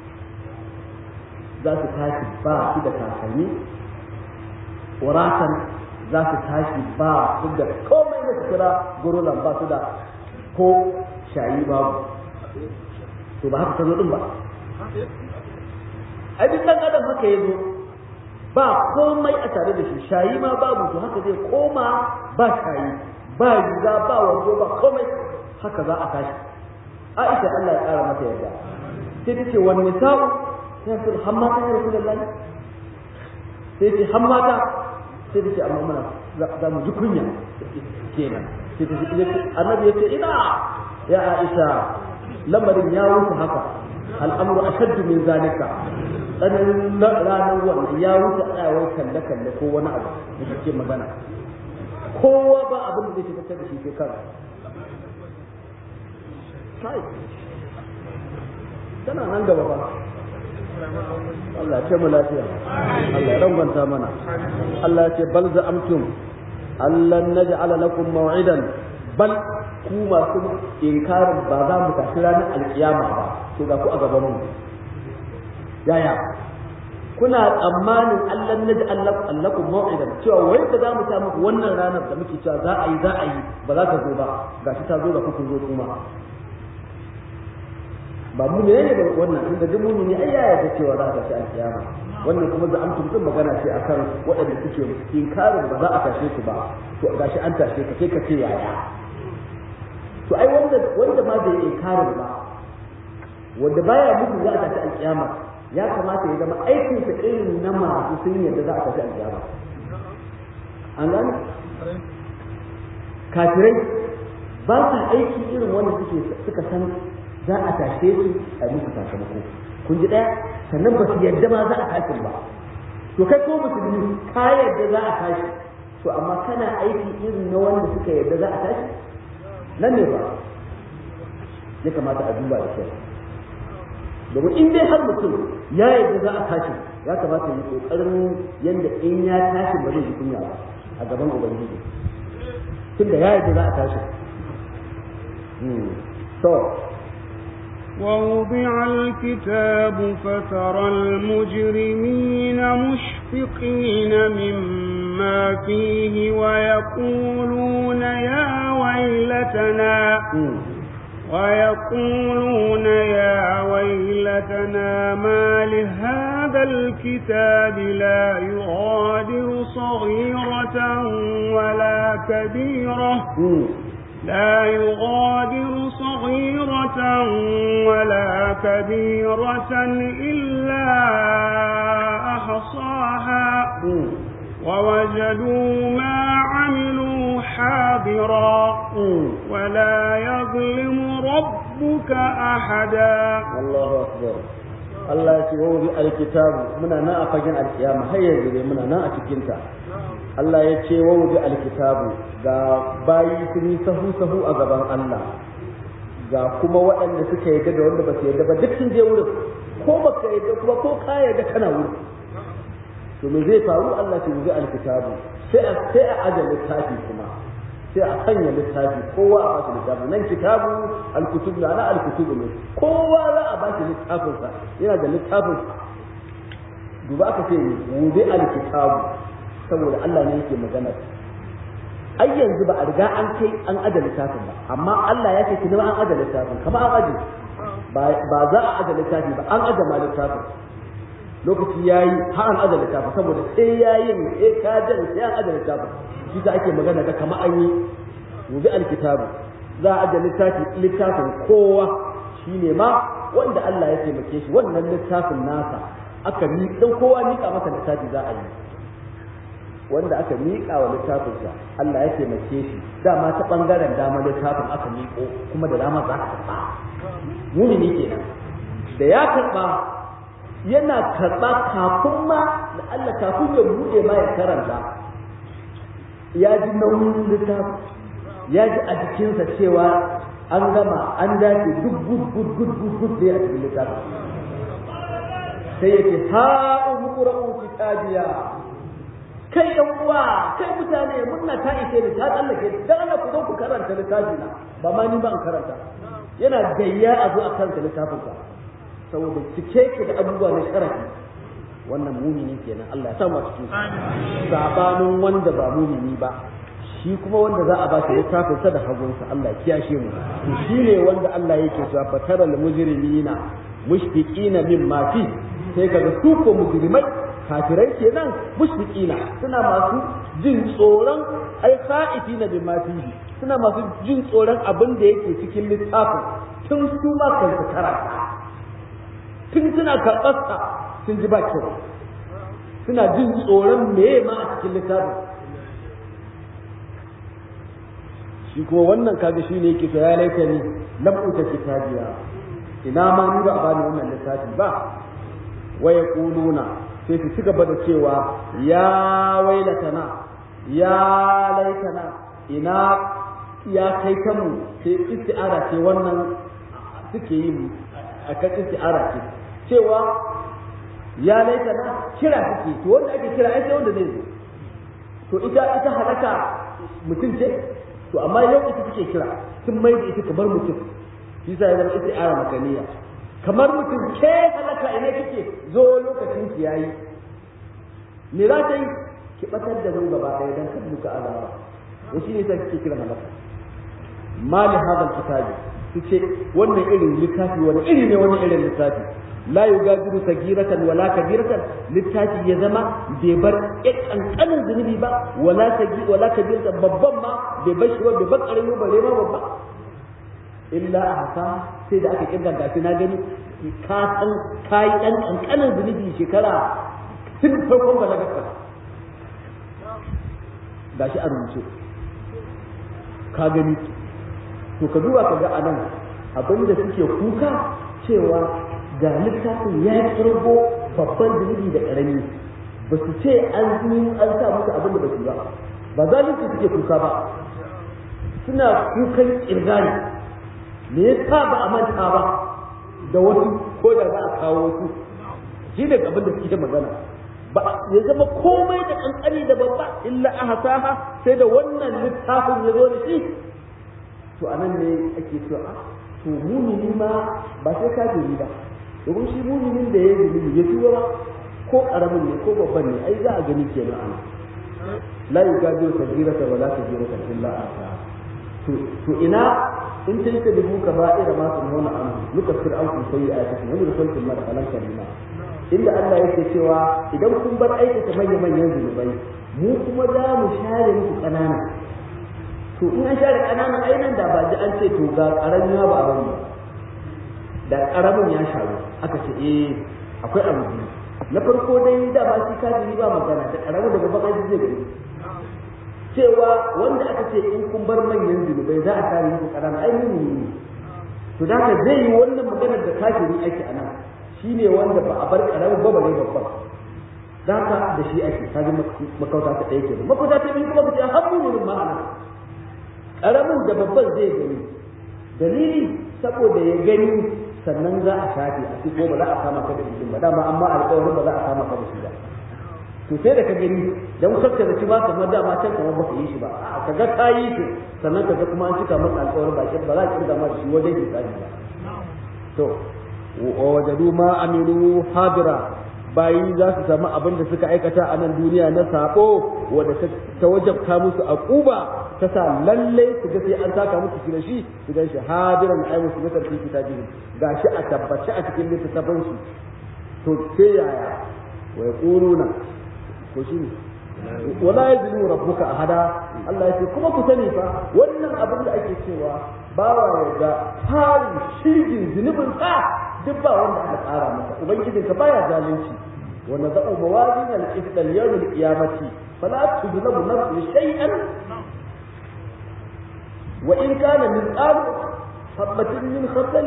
za su tashi ba su da takalmi waratan za su tashi ba su da komai da kira gurulan ba su da ko shayi babu to ba haka ta zo din ba ai duk dan adam haka ya zo ba komai a tare da shi shayi ma babu to haka zai koma ba shayi ba riga ba wando ba komai haka za a tashi Aisha Allah ya kara mata yarda sai ta ce wani nisa'u sai ta hammata ya rasulullahi sai ta hammata sai ta ce amma muna za mu ji kunya kenan sai ta ce annabi ya ce ina ya Aisha lamarin ya wuce haka al'amru ashaddu min zalika tsananin ranar wannan ya wuce tsayawar kalle kalle ko wani abu da ke magana kowa ba abin da zai fitar da shi sai kansa kai tana nan gaba ba Allah ya ce mu lafiya Allah ya rangwanta mana Allah ya ce bal za'amtum allan naj'ala lakum maw'idan bal ku masu inkarin ba za mu tashi ranar alkiyama ba to ga ku a gaban mu yaya kuna tsammanin allan naj'al lakum maw'idan cewa wai ba za mu ta muku wannan ranar da muke cewa za a yi za a yi ba za ka zo ba gashi ta zo da ku zo kuma ba mu ne ne da wannan inda duk mu ne ai ya yarda cewa za ka ci alkiyama wannan kuma da an tuntum magana ce akan waɗanda suke inkarin ba za a tashe su ba to gashi an tashe ka sai ka ce yaya to ai wanda wanda ma bai inkarin ba wanda baya mutu za a tashi alkiyama ya kamata ya zama aikin sa irin na masu sun yadda za a tashi alkiyama an gane kafirai ba sa aiki irin wanda suke suka san za a tashe su a musu sakamako kun ji daya sannan ba su yadda ma za a tashi ba to kai ko musulmi ka yadda za a tashi to amma kana aiki irin na wanda suka yarda za a tashi nan ne ba ya kamata a duba da kyau domin in dai har mutum ya yarda za a tashi ya kamata yi kokarin yanda in ya tashi ba zai ji kunya ba a gaban ubangiji tunda ya yarda za a tashi so
ووضع الكتاب فترى المجرمين مشفقين مما فيه ويقولون يا ويلتنا ويقولون يا ويلتنا ما لهذا الكتاب لا يغادر صغيرة ولا كبيرة لا يغادر صغيرة ولا كبيرة إلا أحصاها ووجدوا ما عملوا حاضرا ولا يظلم ربك أحدا.
الله أكبر. الله يتوب الكتاب منا نا أفجن القيامة هيا جري منا نا أتكنتا. Allah ya ce wa wuji alkitabu ga bayi sun yi sahu sahu a gaban Allah ga kuma waɗanda suka yarda da wanda ba su yarda ba duk sun je wurin ko ba ka yarda kuma ko ka yarda kana wurin to me zai faru Allah ce wuji alkitabu sai a sai a aje littafi kuma sai a sanya littafi kowa a bashi littafi nan kitabu alkutub na ana alkutub ne kowa za a bashi littafin sa yana da littafin duba aka ce wuji alkitabu saboda Allah ne yake magana ai yanzu ba a riga an kai an aje littafin ba amma Allah ya ce kina an aje littafin kamar an aje ba za a aje littafi ba an aje ma littafin lokaci yayi har an aje littafin saboda sai yayin sai ka jan sai an aje littafin shi da ake magana da kamar an yi wubi alkitabu za a aje littafi littafin kowa shine ma wanda Allah ya taimake shi wannan littafin nasa aka ni dan kowa nika masa littafi za a yi wanda aka miƙa wa littafinsa Allah ya taimake shi dama ta ɓangaren dama littafin aka miƙo kuma da dama za ka karɓa mumini kenan da ya karɓa yana karɓa kafin ma da Allah kafin ya buɗe ma ya karanta ya ji nauyin littafin ya ji a jikinsa cewa an gama an dace duk gud gud gud gud gud da a cikin littafin sai yake ha'u muqra'u kitabiya kai yan uwa kai mutane murna ta ishe ni ta tsallake dan Allah ku zo ku karanta littafi na ba ma ni ba an karanta yana gayya a zo a karanta littafin sa saboda cike ki da abubuwa na sharafi wannan mumini kenan Allah ya sa mu cikin sabanin wanda ba mumini ba shi kuma wanda za a ba shi littafin sa da hagun sa Allah ya kiyashe mu to shine wanda Allah yake cewa fataral mujrimina mushfiqina mimma fi sai kaga su ko mujrimai kafirai kenan mushrikina suna masu jin tsoron ai kha'ifina bima fihi suna masu jin tsoron abin da yake cikin littafin tun su ma kan su karanta tun suna karɓarsa sun ji ba kyau suna jin tsoron meye ma a cikin littafin shi kuma wannan kaga shi ne yake so ya laita ni lam uta kitabiya ina ma ni ba a bani wannan littafi ba wa yaquluna sai su ci gaba da cewa ya wailatana ya laitana ina ya kai kanmu sai isti'ara ce wannan suke yi a kan isti'ara ce cewa ya laitana kira suke to wanda ake kira ai sai wanda zai zo to ita ita halaka mutum ce to amma yau ita take kira sun mai da ita kamar mutum shi sai zama isti'ara makaniya kamar mutum ke halaka ina kike zo lokacin ki yayi me za ta yi ki batar da mu gaba ɗaya dan kan muka azaba to shi ne sai kike kira halaka mali hadal kitabi su ce wannan irin littafi wani iri ne wani irin littafi la yugadiru sagiratan wala kabiratan littafi ya zama bai bar kankanin zunubi ba wala sagi wala kabiratan babban ma bai bar shi ba bai bar karami ba bare ma babba illa ahsa sai da aka kirga gashi na gani ka san kai dan kankanin zunubi shekara tun farkon balagarka gashi a rubuce ka gani to ka duba ka ga anan abinda suke kuka cewa ga littafin ya kirgo babban zunubi da karami ba su ce an yi an sa musu abin da ba su ba ba zalunci suke kuka ba suna kukan kirgani me yasa ba a manta ba da wasu ko da za a kawo wasu shi ne abin da suke magana ba ya zama komai da kankani da babba illa ahsaha sai da wannan littafin ya zo da shi to anan ne ake cewa a to mumini ma ba sai kafiri ba domin shi muminin da ya yi ya tuba ba ko karamin ne ko babban ne ai za a gani kenan ana la yugadiru kabirata wala kabirata illa ahsaha to to ina in tilka da muka ba'ira ma sun nuna an nukaffir an kun sai ayatu wani da kullu mar kalan kalima inda Allah yake cewa idan kun bar aikata manyan manyan zunubai mu kuma za mu share muku kanana to in an share kanana ainan da ba ji an ce to ga karamin ba a bari da karamin ya sharu aka ce eh akwai abu biyu na farko dai da ba shi kafiri ba magana da karamin da babban zai gani cewa wanda aka ce in kun bar manyan zunubai za a kare muku karama ai mun ne to da ka zai yi wannan maganar da kafiri ake anan shine wanda ba a bar karamin ba bare babban da ka da shi ake kaga makauta ta ɗaya kenan makauta ta biyu kuma kace har mun ne ma'ana karamin da babban zai gani dalili saboda ya gani sannan za a shafe a ce ko ba za a kama ka da shi ba dama amma alƙawarin ba za a kama ka da shi ba to sai da ka gani dan kakka da ci ba kamar dama can kamar baka yi shi ba a kaga ka yi shi sannan kaga kuma an cika maka alƙawarin ba ba za ka kinga ma shi wajen hisabi ba to wajadu ma amilu hadira bayi za su samu abin da suka aikata a nan duniya na sabo wanda ta wajabta musu aquba ta sa lalle su ga sai an saka musu shi da shi su ga shi hadiran ai musu ga tarfi kitabin gashi a tabbace a cikin littafin su to sai yaya wa yaquluna ko shi ne wala yazlimu rabbuka ahada Allah yake kuma ku sani fa wannan abin da ake cewa bawa ya ga hari shigin zunubin sa duk ba wanda aka tsara masa ubangijin ka baya zalunci wa nadau mawazin al-qist al-yawm al-qiyamati fala tuzlamu nafsun shay'an wa in kana min qal habatin min khardal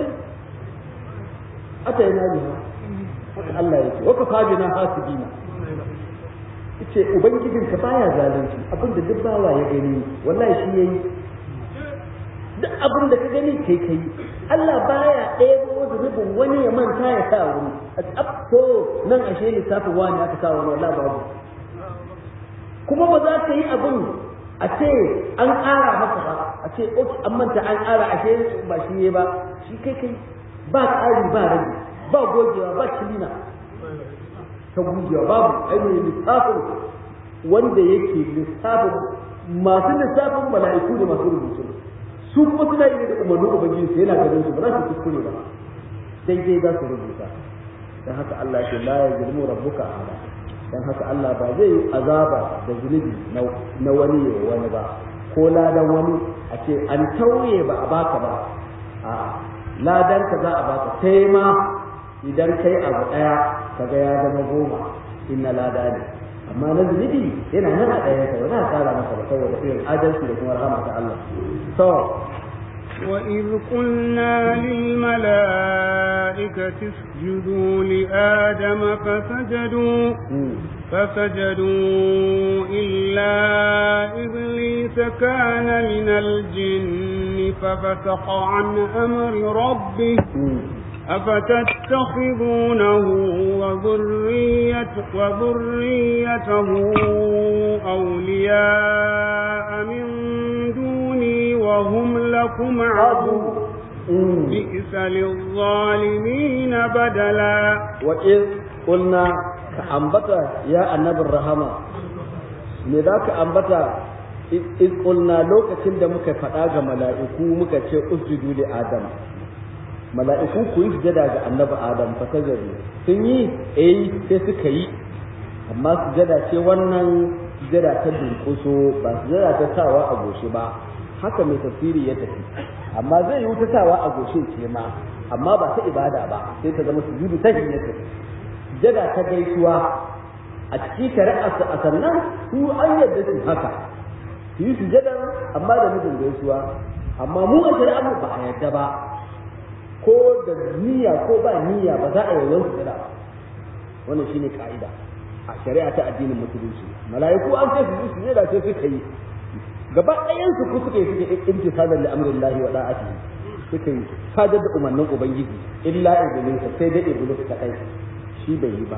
atayna biha haka Allah yake wa kafa bina hasibina ce ubangijin ka baya zalunci abinda duk bawa ya gani wallahi shi yayi duk abin da ka gani kai kai Allah baya ɗaya zunubin wani ya manta ya sa wani a tsafto nan ashe lissafin wani aka sa wani wallahi babu kuma ba za ka yi abin a ce an ƙara maka ba a ce an manta an ƙara ashe ba shi ne ba shi kai kai ba ƙari ba rage ba gogewa ba kilina ta gujewa babu ainihin lissafin wanda yake lissafin masu lissafin mala'iku da masu rubutu su kuma suna yi da umarnin ubangiji su yana ganin su ba za su kuskure ba daidai za su rubuta don haka Allah ya ce la yazlimu rabbuka ahada don haka Allah ba zai yi azaba da zunubi na wani ya wani ba ko ladan wani a ce an tauye ba a baka ba a ladan ka za a baka sai ma idan kai abu daya kaga ya zama goma inna lada ne amma na zunubi yana nan a ɗaya ka wani tsara masa da saboda irin adalci da kuma rahama ta Allah so
وإذ قلنا للملائكة اسجدوا لآدم فسجدوا فسجدوا إلا إبليس كان من الجن ففسق عن أمر ربه أفتتخذونه وذريته, وذريته أولياء من دوني وهم لكم عدو بئس للظالمين بدلا
وإذ قلنا كأنبتا يا النبي الرحمة لذاك أنبتا إذ قلنا لوك كنت مكفأة ملائكو مكتش أسجدوا لآدم mala'iku ku yi sujada ga annabi Adam fa sajadu sun yi eh sai suka yi amma sujada ce wannan sujada ta dunkuso ba sujada ta sawa a goshi ba haka mai tafsiri ya tafi amma zai yi ta sawa a goshin ce ma amma ba ta ibada ba sai ta zama sujudu ta hiyyata sujada ta gaisuwa a cikin shari'arsa a sannan su an yadda su haka su yi sujada amma da nufin gaisuwa amma mu a shari'ar mu ba a yadda ba ko da niyya ko ba niyya ba za a yi wani sujada wannan shine ka'ida a shari'a ta addinin musulunci mala'iku an ce su su ne da sai suka yi gaba ɗayan su ku suka yi suke imtisalan da amrillahi wa da'atihi suka yi sadar da umarnin ubangiji illa iblis sai dai iblis kadai shi bai yi ba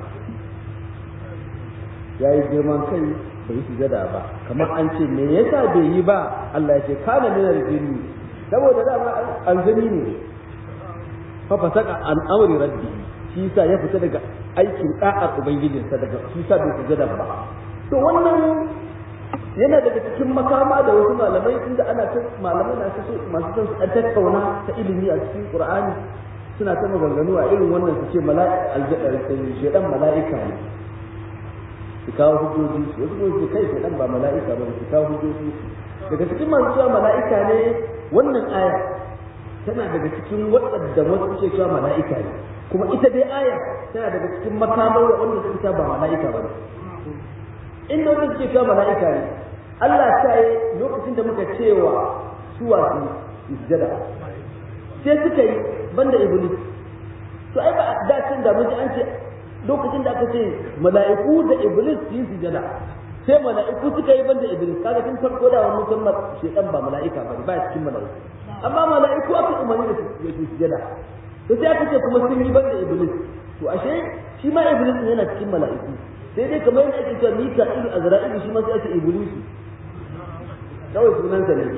yayi girman kai bai yi sujada ba kamar an ce me yasa bai yi ba Allah ya ce kana min al-jinni saboda dama aljini ne fa fasaka an amri rabbi shi yasa ya fita daga aikin da'ar ubangijinsa daga shi yasa bai sujada ba to wannan yana daga cikin makama da wasu malamai inda ana ta malamai na so masu son su tattauna ta ilimi a cikin Qur'ani suna ta maganganu a irin wannan su ce mala'ika aljanna shedan mala'ika ne su kawo hujjoji wasu kuma su kai shedan ba mala'ika ba su kawo hujjoji daga cikin masu cewa mala'ika ne wannan aya tana daga cikin wadanda wasu suke cewa mala'ika ne kuma ita dai aya tana daga cikin makamai wanda suke cewa ba mala'ika ba ne inda wanda suke cewa mala'ika ne Allah ta yi lokacin da muka cewa suwa su sujada sai suka yi banda iblis to ai ba da cin da mun ji an ce lokacin da aka ce mala'iku da iblis su yi sujada sai mala'iku suka yi banda iblis kaga tun farko da wani mutum shedan ba mala'ika ba ba cikin mala'iku amma mala'iku aka umarni da su sujada to sai aka ce kuma sun yi banda iblis to ashe shi ma iblis yana cikin mala'iku sai dai kamar yadda ake cewa Mika'il Azra'ilu shi ma sai ake Iblisu kawai sunansa ne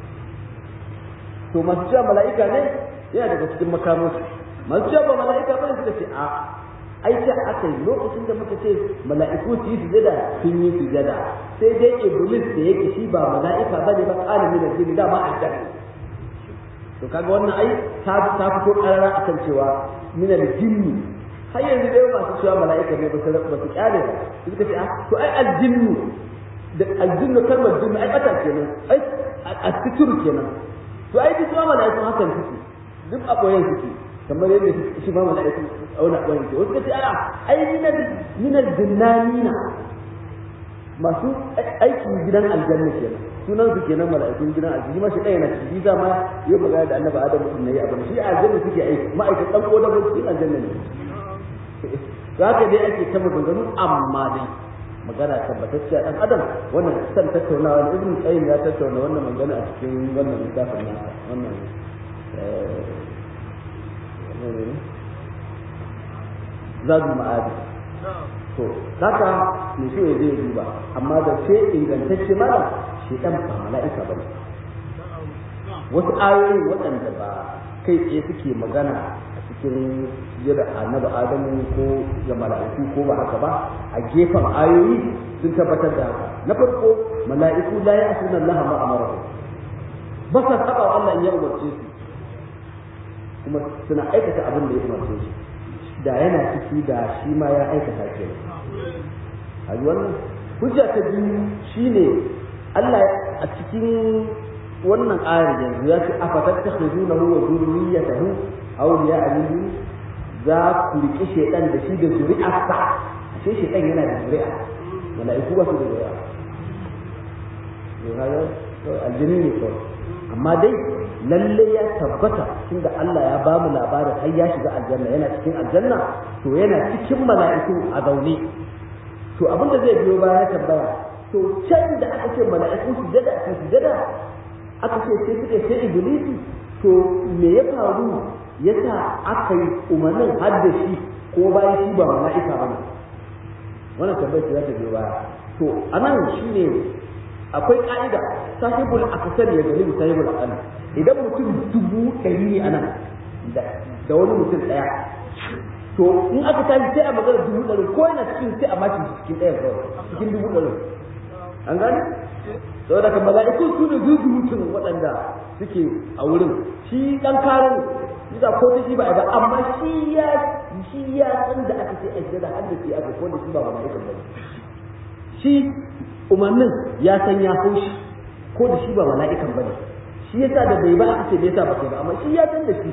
to masu cewa mala'ika ne yana daga cikin makamansu masu cewa ba mala'ika ba ne suka ce a aiki aka yi lokacin da muka ce mala'iku su yi sujada sun yi sujada sai dai Iblis da yake shi ba mala'ika ba ne ba ƙalimi da jini dama a jari to kaga wannan ai ta ta fito ƙarara akan cewa minal jinni har yanzu dai masu cewa mala'ika ne ba su ba su kyale ba suka ce to ai aljinnu da aljinnu kalmar jinnu ai bata kenan ai asitur kenan to ai duk ma mala'iku hakan suke duk a boyen suke kamar yadda shi ma mala'iku auna boyen suke wasu kace a ai minal minal jinnanina masu aikin gidan aljanna kenan sunan su kenan mala'ikun gidan aljanna ma shi ɗaya na ciki za ma yi magana da annabi Adam sun yi abin shi aljanna suke aiki ma'aikatan ko da cikin aljanna ne za ka dai ake ta maganganu amma dai magana tabbatacciya dan adam wannan san tattaunawa ne ibn qayyim ya tattauna wannan magana a cikin wannan littafin nasa wannan zadu ma'adi to kaka ne so ya zai duba amma da sai ingantacce mala shi dan ba mala'ika bane wasu ayoyi waɗanda ba kai tsaye suke magana cikin yadda annabi adamu ko ga mala'iku ko ba haka ba a gefen ayoyi sun tabbatar da haka na farko mala'iku la ya'suna Allah ma amara ba sa saba Allah in ya umarce su kuma suna aikata abin da ya umarce shi da yana ciki da shi ma ya aikata ke a wannan hujja ta biyu shine Allah a cikin wannan ayar yanzu ya ce afatattakhizunahu wa dhurriyyatahu awliya alihi za ku riƙe shaitan da shi da zuri'arsa ashe shaitan yana da zuri'a mala'iku ba su da zuri'a aljini ne kawai amma dai lalle ya tabbata tunda Allah ya ba mu labarin har ya shiga aljanna yana cikin aljanna to yana cikin mala'iku a zaune to abin da zai biyo baya tambaya to can da aka ce mala'iku su jada su jada aka ce sai suke sai iblisi to me ya faru yasa aka yi umarnin har da shi ko bayan shi ba mala'ika ba ne wannan tambayar za ta biyo baya to anan shine akwai ka'ida sahibul akasar ya gani sahibul aqal idan mutum dubu ɗari ne anan da wani mutum ɗaya to in aka tashi sai a magana dubu ɗari ko yana cikin sai a maki cikin ɗaya kawai cikin dubu ɗari an gane saboda kan mala'iku su ne zuzu mutum waɗanda suke a wurin shi ɗan karin bisa ko ta shi ba a ba amma shi ya shi ya san da aka ce ajjada har da shi aka ko da shi ba mala'ika ba shi umarnin ya san ya so shi ko da shi ba mala'ikan ba ne shi yasa da bai ba aka ce bai sa ba kai ba amma shi ya san da shi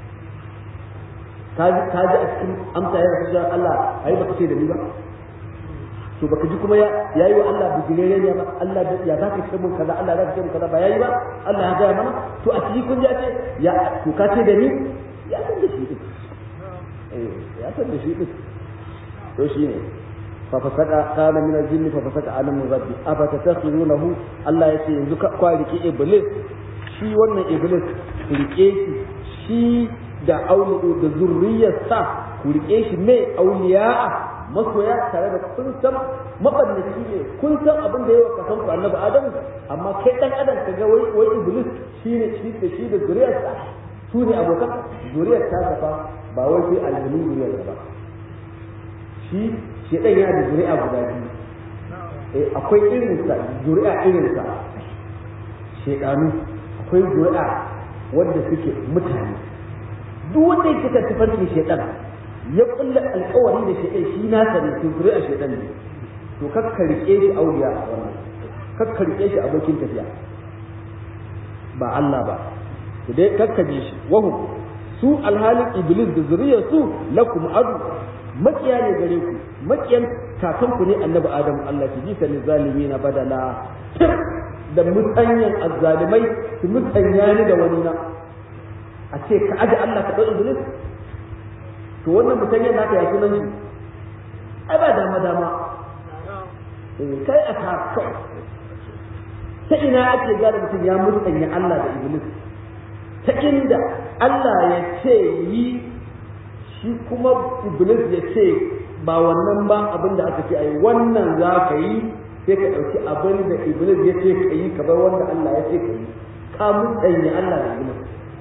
ka ji a cikin amsa ya rasu Allah ayi baka ce da ni ba to baka ji kuma ya yayi wa Allah bijirere ne ba Allah ya zaka ce mun kaza Allah zaka ce mun kaza ba yayi ba Allah ya ga mana to a cikin kun ji ce ya to ka ce da ni ya san da shi din eh ya san da shi din to shine fa fasaka kana min al-jinni fa fasaka an rabbi afatattakhirunahu Allah yace yanzu ka kwariki iblis shi wannan iblis ku rike shi shi da auliyu da zurriyarsa ku rike shi mai auliya masoya tare da kun san mabannaci ne kun san abin da yawa kasan ku annabi Adamu amma kai dan adam kaga wai wai iblis shine shi da shi da zuriyarsa su ne abokan zuriyar ta fa ba wai sai aljini zuriyar ba shi shi dan yana da zuri'a guda biyu eh akwai irin sa zuri'a irin sa shedanu akwai zuri'a wanda suke mutane duk wanda yake ta tafarkin shedan ya kulla alƙawari da shedan shi na sani to zuri'a shedan ne to kakka rike shi auliya wannan kakka rike shi abokin tafiya ba Allah ba to dai kakka ji shi wahum su alhalin iblis da zuriyar su lakum adu makiya ne gare ku makiyan kakanku ne annabi adam Allah ki bisa ni zalimin badala da mutanyan azzalimai su mutanya ni da wani na a ce ka aje Allah ka dau iblis to wannan mutanyan naka ya sunan shi ai ba dama dama eh kai aka kai ta ina ake gane mutum ya mutanya Allah da iblis ta inda Allah ya ce yi shi kuma iblis ya ce ba wannan ba abin da aka ce ai wannan za ka yi sai ka ɗauki abin da iblis ya ce ka yi ka bar wanda Allah ya ce ka yi ka mutane Allah da iblis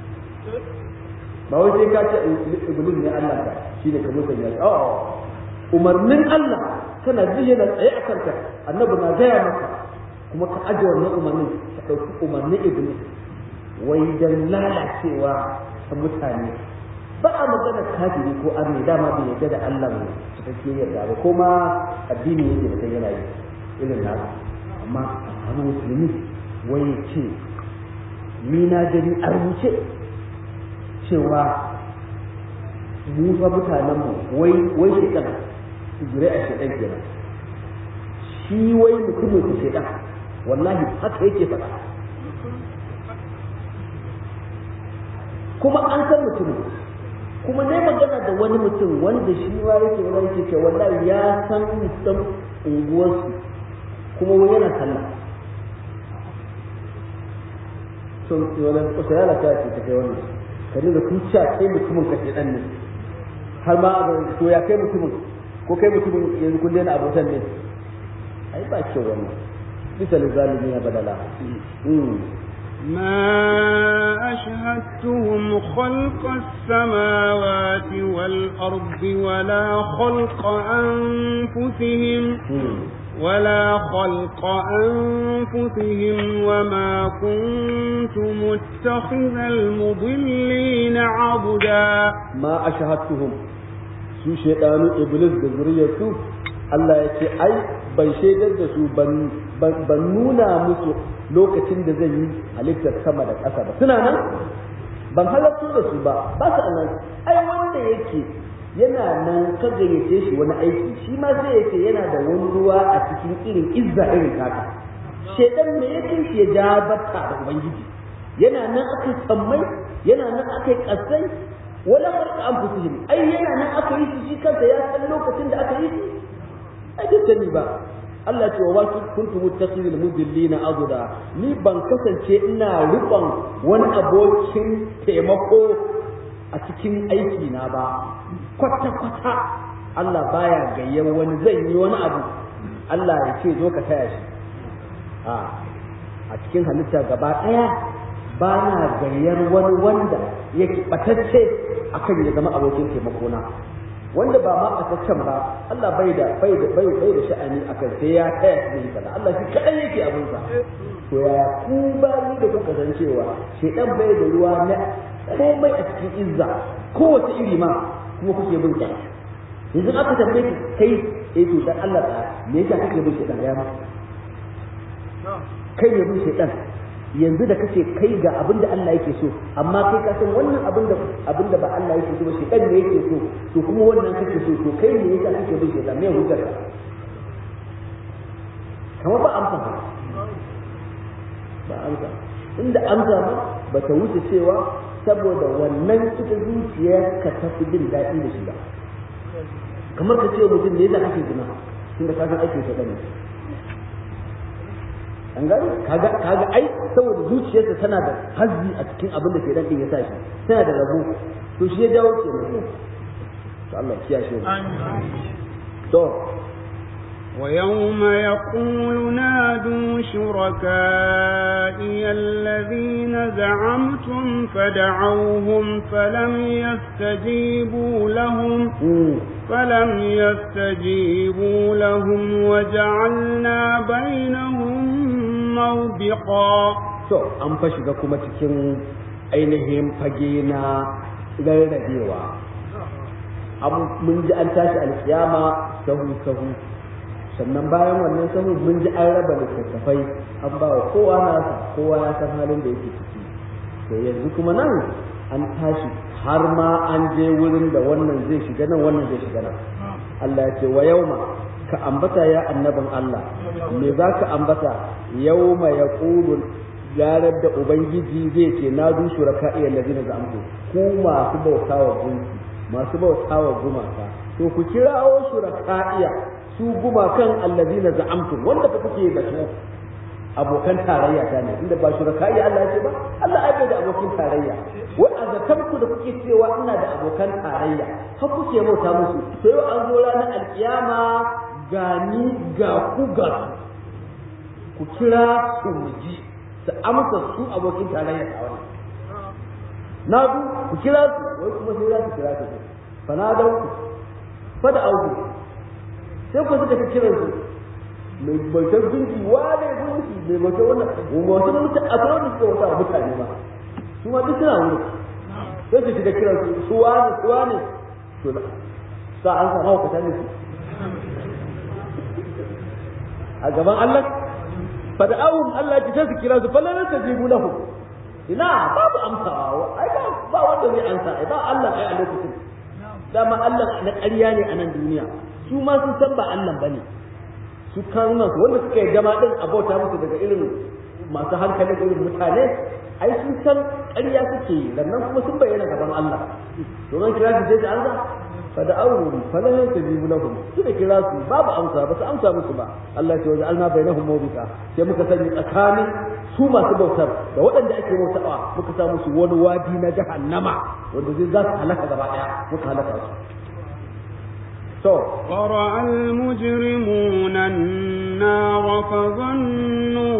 ba wai sai ka ce iblis ne Allah ka shi ne ka mutane shi a'a umarnin Allah kana ji yana tsaye a kanka annabi na gaya maka kuma ka aje wannan umarnin ka ɗauki umarnin iblis wai dan lalacewa ta mutane ba a magana kafiri ko arni dama bai yarda da Allah ne cikakke yarda ba kuma addini yake da yana yi irin nasa amma a musulmi wai ce ni na gani a rubuce cewa mu fa mutanen mu wai wai shedan jure a shedan kenan shi wai mutumin ku shedan wallahi haka yake faɗa kuma an san mutumin kuma ne magana da wani mutum wanda shi ma yake wani yake ce wallahi ya san mutum unguwarsu kuma wani yana sallah to wala ko sai ala ta ce kai wannan kani da kun sha kai mutumin ka dan ne har ma to ya kai mutumin ko kai mutumin yanzu kun daina abotan ne ai ba ce wannan bisa zalimin badala
ما أشهدتهم خلق السماوات والأرض ولا خلق أنفسهم ولا خلق أنفسهم وما كنت متخذ المضلين عضدا
ما أشهدتهم su shaidanu iblis da zuriyarsu Allah ya ce ai ban shaidar da su ban nuna musu lokacin da zan yi halittar sama da ƙasa ba suna nan ban halartu da su ba ba su nan ai wanda yake yana nan ka gayyace shi wani aiki shi ma sai yake yana da wani ruwa a cikin irin izza irin kaka shedan me yake shi ya jabarta da ubangiji yana nan akai tsammai yana nan akai kasai wala farka an fusihim ai yana nan aka yi shi kansa ya san lokacin da aka yi shi ai dukkan ba Allah ce wa wasu kuntu muttaqil mudillina azuda ni ban kasance ina rubon wani abokin taimako a cikin aiki na ba kwata kwata Allah baya gayyan wani zan yi wani abu Allah ya ce zo ka taya shi a a cikin halitta gaba daya ba na gayyar wani wanda yake batacce akan ya zama abokin taimako na wanda ba ma ɓataccen ba Allah bai da bai da bai bai da sha'ani akan sai ya taya shi ne kaza Allah shi kadan yake abin sa to ya ku ba ni da kuka san cewa shedan bai da ruwa na komai a cikin izza kowace iri ma kuma kuke bin sa yanzu aka tambaye ki kai eh to dan Allah ta me yasa kake bin shedan ya ma kai ne bin shedan yanzu da kace kai ga abin da Allah yake so amma kai ka san wannan abin da abin da ba Allah yake so ba shi dan ne yake so to kuma wannan kake so to kai ne yasa kake bin shi da me hujjar ka kamar ba amsa ba ba amsa inda amsa ba ba ta wuce cewa saboda wannan ita zuciya ka tafi jin daɗi da shi ba kamar ka ce mutum ne yasa kake zina tunda ka san aikin sa ne an gani kaga kaga ai saboda zuciyarsa tana da hazzi a cikin abin da shedan din ya sa shi tana da rabo to shi ya jawo kenan to Allah ya kiyaye to
ويوم يقول نادوا شركائي الذين زعمتم فدعوهم فلم يستجيبوا لهم فلم يستجيبوا لهم وجعلنا بينهم موبقا.
So an fa shiga kuma cikin ainihin fage na rarrabewa. Mun ji an tashi alkiyama sahu sahu. Sannan bayan wannan sahu mun ji an raba littattafai an ba wa kowa nasa kowa ya san halin da yake ciki to yanzu kuma nan an tashi har ma an je wurin da wannan zai shiga nan wannan zai shiga nan Allah ya ce wa yauma ka ambata ya annabin Allah me za ka ambata yauma yaqulu garar da ubangiji zai ce na du shuraka'i allazina za'amtu ku masu bautawa gunki masu bautawa gumaka to ku kirawo shuraka'iya su gumakan allazina za'amtum wanda fa kuke da su abokan tarayya ta ne inda ba shuraka'i Allah ya ce ba Allah ya bai da abokin tarayya wa azatanku da kuke cewa ina da abokan tarayya har kuke bauta musu to yau an zo ranar alkiyama gani ga ku ga ku kira su miji su amsa su abokin tarayya ta wani na du ku kira su wai kuma sai za su kira su fa na da ku fa da auku sai ku suka fi kiran su mai bautar gunki wane gunki mai bautar wannan wasu da mutu a kawai suka wata wa mutane ba su ma duk suna wuri sai su shiga kiran su su wane su wane to sa an sa hawa kata ne su a gaban Allah fa da awun Allah ki sai su kira su fallan ta jibu lahu ina babu amsawa ai ba ba wanda zai amsa ai ba Allah ai a lokacin dama Allah na ƙarya ne a nan duniya su ma sun san ba Allah bane su kanunan su wanda suka yi jama din abota musu daga irin masu hankalin irin mutane ai sun san ƙarya suke yi sannan kuma sun bayyana gaban Allah to ran kira su sai Allah fa da auru fa la yajibu lahum su da kira su babu amsa ba su amsa musu ba Allah ya waje alna bainahum mawbika sai muka sanya tsakanin su masu bautar da waɗanda ake bautawa muka sa musu wani wadi na jahannama wanda zai za su halaka gaba daya muka halaka su
ورأى المجرمون النار فظنوا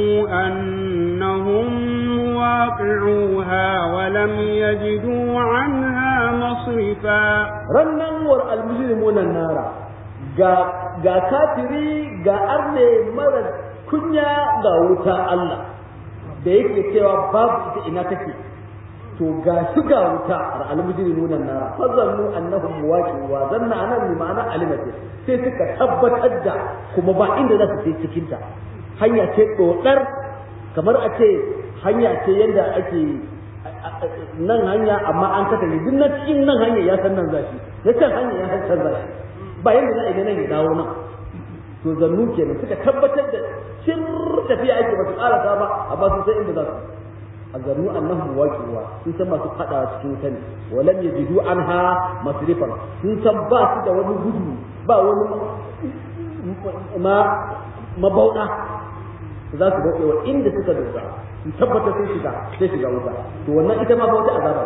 أنهم واقعوها ولم يجدوا عنها مصرفا
رنا ورأى المجرمون النار ga kafiri ga arne mara kunya ga wuta Allah da yake cewa babu ita ina take to ga shi ga wuta ra'al mujrimuna nara fazannu annahum muwaqi'u wa zanna anan bi ma'ana alimati sai suka tabbatar da kuma ba inda za su je cikin ta hanya ce dodar kamar a ce hanya ce yanda ake nan hanya amma an kasa duk na cikin nan hanya ya san nan zashi na can hanya ya san can zashi ba yanda za a yi nan ya dawo nan to zannu kenan suka tabbatar da cin tafiya ake ba su karasa ba amma sun san inda za su azannu annahum waqiwa sun san masu fada cikin wuta ne walam yajidu anha masrifan sun san ba su da wani gudu ba wani ma mabauda za su dauke wa inda suka dosa su tabbata sun shiga sai shiga wuta to wannan ita ma wata azaba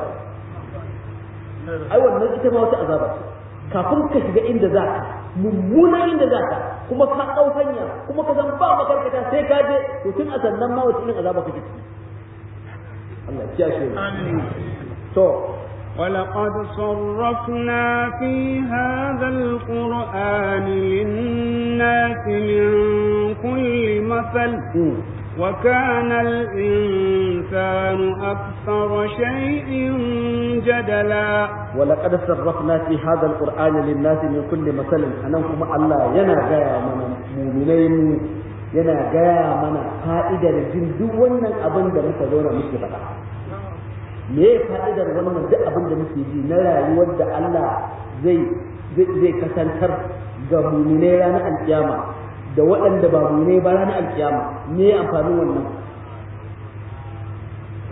ai wannan ita ma wata azaba kafin ka shiga inda za ka mummuna inda za ka kuma ka dau hanya kuma ka san ba makarkata sai ka je to tun a sannan ma wata irin azaba kake ciki Allah ya shi to
ولقد صرفنا في هذا القرآن للناس من كل مثل وكان الإنسان أكثر شيء جدلا
ولقد صرفنا في هذا القرآن للناس من كل مثل أنكم الله ينا جاء من مؤمنين ينا جاء من فائدة الجن دون أبن دمك دون مثل me fa'idar wannan duk abin da muke ji na rayuwar da Allah zai zai kasantar ga mu'minai ranar alkiyama da waɗanda ba mu'minai ba ranar alkiyama me amfanin wannan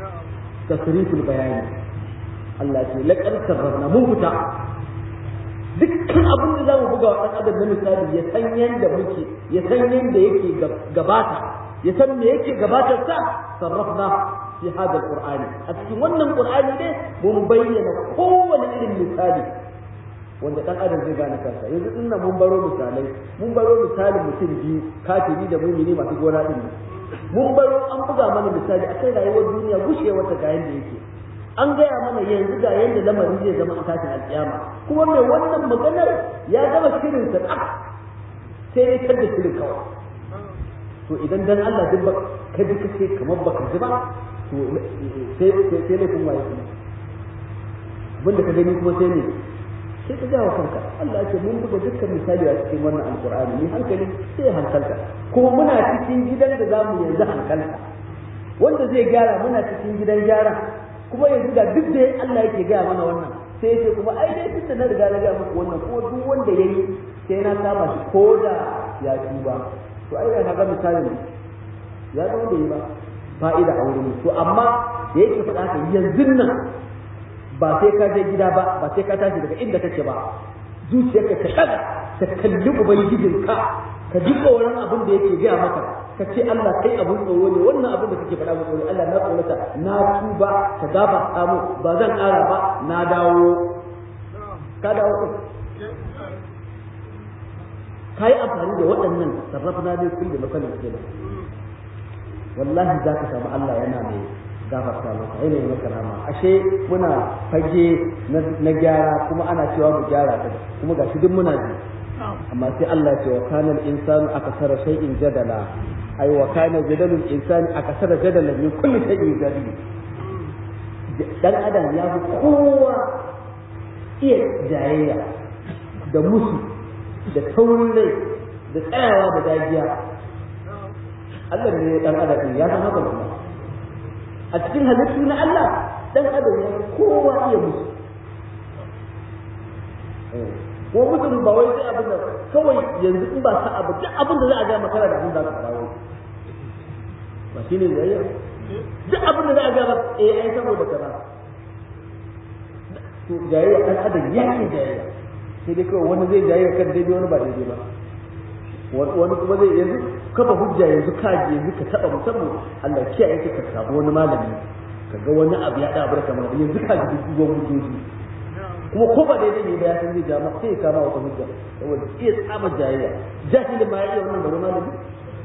tasriful bayani Allah ce laqad sarrafna mun fita dukkan abin da zamu buga wa dan adam na misali ya san yanda muke ya san yanda yake gabata ya san me yake gabatar sa sarrafna fi hada alqur'ani a cikin wannan qur'ani ne mun bayyana kowane irin misali wanda dan adam zai gane kansa yanzu dinnan mun baro misalai mun baro misalin mutum biyu kafiri da mumini masu gona din mun baro an buga mana misali akai rayuwar duniya gushewar ta ga yanda yake an gaya mana yanzu ga yanda lamarin zai zama a tashin alƙiyama kuma mai wannan maganar ya gama shirin sa tsaf sai dai kada shirin kawai to idan dan Allah duk ba ka ji kace kamar baka ji ba to sai sai ne kuma yi abinda ka gani kuma sai ne sai ka jawo kanka Allah ya ce mun buga dukkan misali a cikin wannan alqur'ani ni hankali sai hankalka kuma muna cikin gidan da zamu yanzu hankalka wanda zai gyara muna cikin gidan gyara kuma yanzu ga duk da Allah yake gaya mana wannan sai yace kuma ai dai tunda na riga na ga muku wannan ko duk wanda yayi sai na kama shi ko da ya tuba to ai na ga misalin ya ga wanda yi ba fa'ida a wurin to amma da yake faɗa haka yanzu nan ba sai ka je gida ba ba sai ka tashi daga inda kake ba zuciyarka ta daga ta kalli ubangijinka ka ji tsoron abin da yake gaya maka ka ce Allah kai abin tsoro ne wannan abin da kake faɗa tsoro Allah na tsorata na tuba ka gaba samu ba zan ƙara ba na dawo ka dawo ka yi amfani da waɗannan sarrafa na ne kulle masalin kenan wallahi za ka samu Allah yana mai gafarta maka yana yi maka rama ashe muna fage na gyara kuma ana cewa mu gyara ta kuma gashi duk muna ji amma sai Allah ce wa kana al-insanu akasara shay'in jadala ay wa kana jadalu al-insani akasara jadalan min kulli shay'in jadil dan adam ya fi kowa iya jayayya da musu da taurin rai da tsayawa da dagiya Allah ne dan adam ya san haka kuma a cikin halittu na Allah dan adam ya kowa iya musu ko mutum ba wai sai abin da kawai yanzu in ba sa abu duk abin da za a ga makara da abin da ka dawo ba shine zai duk abin da za a ga ba eh ai saboda kaza to jayayya dan adam ya ke jayayya sai dai kawai wani zai jayayya kan daidai wani ba daidai ba wani kuma zai yanzu kafa hujja yanzu ka je yanzu ka taba musamman Allah kiyaye ka ka samu wani malami ka ga wani abu ya da barka kamar yanzu ka ji dubban hujjoji kuma ko ba daidai ne ba ya san zai jama sai ya kama wata hujja saboda iya tsama jayayya jahilin ma ya iya wannan bari malami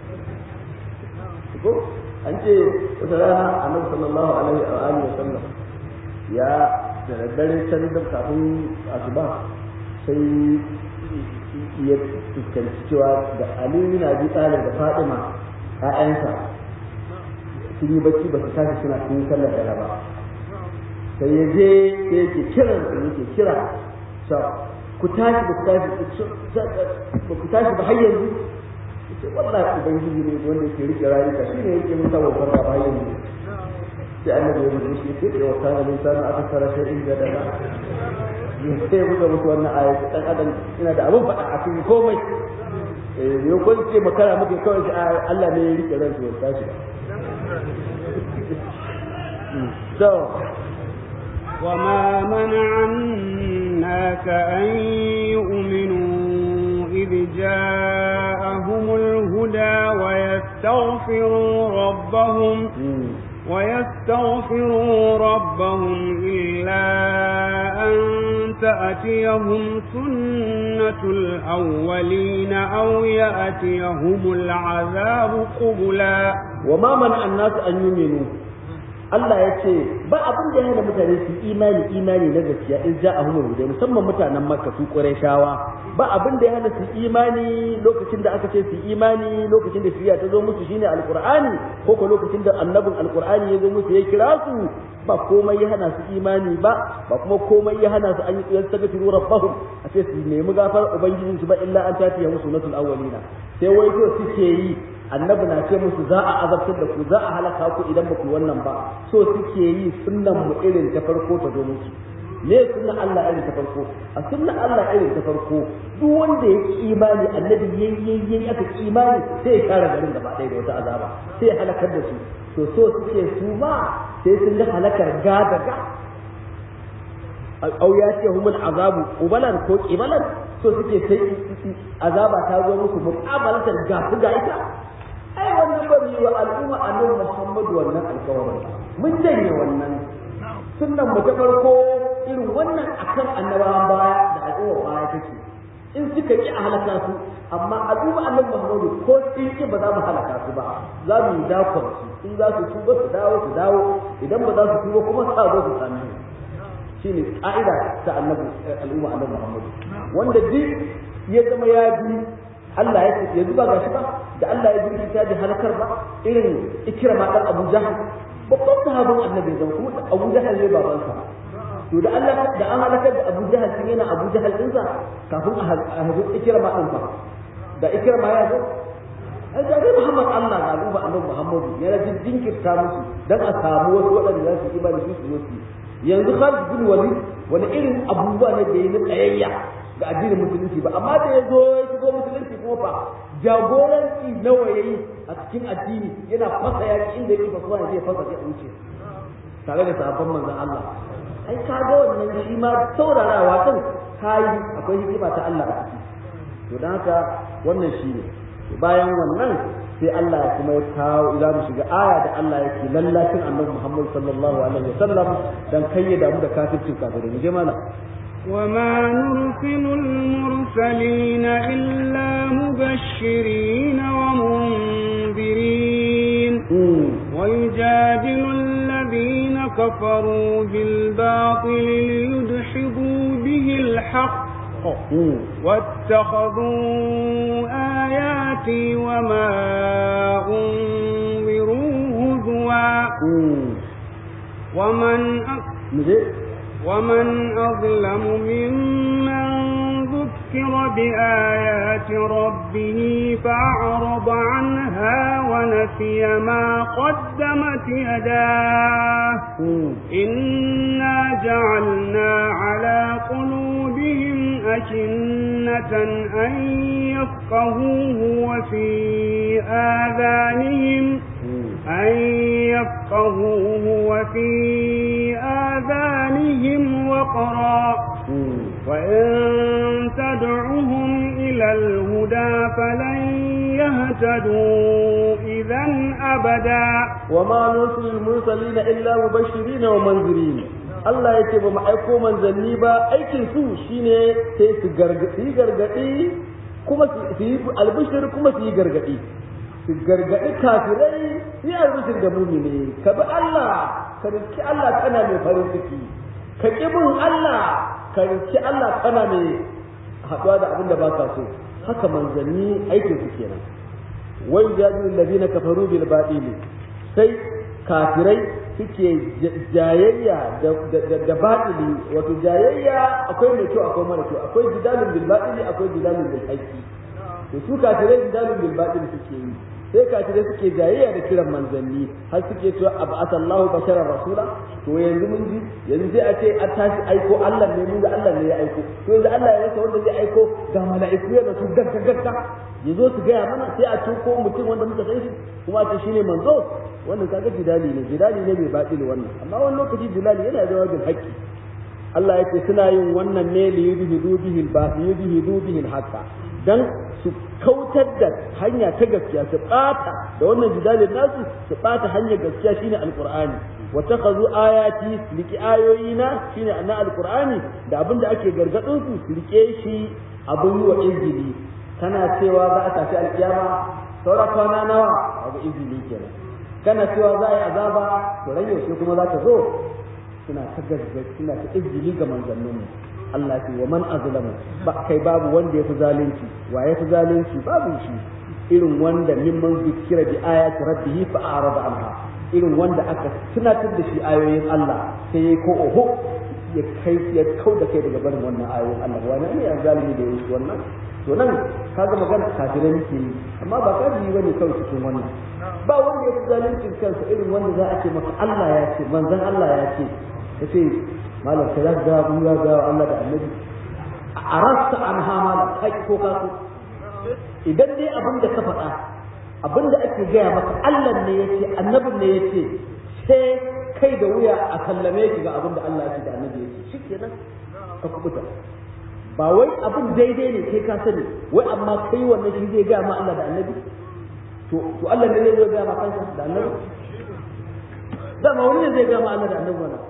ko an ce wata rana annabi sallallahu alaihi wa alihi wa sallam ya da daddare can da kafin asuba sai ya fuskanci cewa da Ali na bi tsarin da Fatima ƴaƴansa sun yi bacci ba su tashi suna cikin sallar dare ba sai ya je sai yake kiran su yake kira sa ku tashi ba ku tashi ba ku tashi ba har yanzu sai wallahi ubangiji ne wanda yake rike rayuka shine yake musa wa farka ba yanzu sai annabi ya rubuce shi sai ya kana lisan aka fara sai in da da sai buga musu wannan ayat dan adam ina da abun faɗa a cikin komai eh ne ko ce makara muke kawai Allah ne ya rike ransu ya tashi so
وما منع الناس أن يؤمنوا إذ جاءهم الهدى ويستغفروا ربهم ويستغفروا ربهم إلا أن تأتيهم سنة الأولين أو يأتيهم العذاب قبلا
وما منع الناس أن يؤمنوا Allah ya ce ba abin da ya hana mutane su imani imani na gaskiya in ja a humar da musamman mutanen Makka su Qurayshawa ba abin da ya hana su imani lokacin da aka ce su imani lokacin da shari'a ta zo musu shine alqur'ani ko ko lokacin da annabin alqur'ani ya zo musu ya kira su ba komai ya hana su imani ba ba kuma komai ya hana su an yi yastaghfiru rabbahum a ce su nemi gafar ubangijinsu ba illa an tafiya musu nasul awwalina sai wai to suke yi annabi na ce musu za a azabtar da ku za a halaka ku idan ba ku wannan ba so suke yi sunnan mu irin ta farko ta zo musu me sunnan Allah irin ta farko a sunnan Allah irin ta farko duk wanda ya ki imani annabi yayi aka ki imani sai ya kare garin gaba ɗaya da wata azaba sai ya halakar da su to so suke su ma sai sun ga halakar ga daga au ya ce humul azabu ubalan ko kibalan so suke sai azaba ta zo musu muqabalatan ga su ga ita ai wannan ba yi wa al'umma annabi Muhammad wannan alƙawarin mun janye wannan sunnan mu ta farko irin wannan akan annabawan baya da al'umma baya take in suka ki a halaka su amma al'umma annabi Muhammad ko sun ki ba za mu halaka su ba za mu yi dakon su in za su tuba su dawo su dawo idan ba za su tuba kuma sa zo su sami shine ka'ida ta annabi al'umma annabi Muhammad wanda duk ya zama ya bi Allah ya ce yanzu ba gashi ba da Allah ya bi ta da halakar ba irin ikrama dan Abu Jahl babban sahabin annabi zan kuma Abu Jahl ne babansa to da Allah da an halakar da Abu Jahl din yana Abu Jahl din sa kafin a hadu ikrama din fa da ikrama ya zo ai da Muhammad Allah ga al'umma annabi Muhammad ya ji jinkirta musu dan a samu wasu wadanda za su imani su su yanzu Khalid bin Walid wani irin abubuwa ne da ya tsayayya ga addinin musulunci ba amma da ya zo ya shigo musulunci kuma fa jagoranci nawa yayi a cikin addini yana fasa yaki inda yake fasuwa ya fasa ya wuce tare da sahabban manzon Allah ai ka ga wannan shi ma saurarawa din kai akwai hikima ta Allah a ciki to dan haka wannan shi ne bayan wannan sai Allah ya kuma ya kawo ila mu shiga aya da Allah yake lallacin Annabi Muhammad sallallahu alaihi wasallam dan kayyada mu da kafircin kafirai mu je mana
وما نرسل المرسلين إلا مبشرين ومنذرين ويجادل الذين كفروا بالباطل ليدحضوا به الحق واتخذوا آياتي وما أنذروا هزوا ومن ومن أظلم ممن ذكر بآيات ربه فأعرض عنها ونسي ما قدمت يداه إنا جعلنا على قلوبهم أكنة أن يفقهوه وفي آذانهم أن يفقهوه وفي آذانهم وقرا وإن تدعهم إلى الهدى فلن يهتدوا إذا أبدا
وما نرسل المرسلين إلا مبشرين ومنذرين Allah ya ce ba mu aiko manzanni ba aikin su shine sai su gargadi gargadi kuma su yi albishir kuma su yi gargadi su gargadi kafirai su yi albishir da mumini ka bi Allah ka riki Allah kana mai farin ciki ka ki bin Allah ka riki Allah kana mai haɗuwa da abin da ba ka so haka manzanni aikin su kenan wai jadil ladina kafaru bil batil sai kafirai suke jayayya da da batili wato jayayya akwai mai kyau akwai mara kyau akwai jidalin bil batili akwai jidalin bil haqqi to su kafirai jidalin bil batili suke yi sai kafirai suke jayayya da kiran manzanni har suke cewa ab'atallahu basharan rasula to yanzu mun ji yanzu sai a ce an tashi aiko Allah ne mun ga Allah ne ya aiko to yanzu Allah ya rasa wanda zai aiko ga mala'iku ya su gagga gagga yazo su gaya mana sai a tuko mutum wanda muka san shi kuma ce shine manzo wannan kaga jidali ne jidali ne bai batili wannan amma wani lokaci jidali yana da wajin haƙƙi Allah yake suna yin wannan ne li yudhidu bihi al-batil yudhidu bihi al-haqqa dan su kautar da hanya ta gaskiya su bata da wannan jidalin nasu su bata hanyar gaskiya shine alqur'ani wa takhazu ayati liki ayoyina shine anna alqur'ani da abinda ake gargadin su su rike shi abun wa izini kana cewa za a tafi alkiyama saura kwana nawa abu izini kenan kana cewa za a yi azaba to ran yaushe kuma za ta zo suna ta gaskiya suna ta izini ga manzanninmu Allah ce wa man azlamu ba kai babu wanda yafi zalunci wa yafi zalunci babu shi irin wanda mimman zikira bi ayati rabbih fa a'rada anha irin wanda aka tunatar da shi ayoyin Allah sai ya ko oho ya kai ya kauda kai daga barin wannan ayoyin Allah wani ne zalimi da yake wannan to nan kaga magana kafirai nake yi amma ba kafiri bane kawai cikin wannan ba wanda yafi zaluncin kansa irin wanda za a ce maka Allah ya ce manzon Allah ya ce kace malam ka zaga mun ga Allah da annabi arasta anha malam kai ko ka so idan dai abin da ka faɗa abin da ake gaya maka Allah ne yace annabin ne yace sai kai da wuya a sallame ki ga abin da Allah ya ce da annabi ya ce shikenan ka kubuta ba wai abin daidai ne kai ka sani wai amma kai wannan shi zai ga ma Allah da annabi to to Allah ne zai ga ma kansa da annabi da ma wani ne zai ga ma Allah da annabi wannan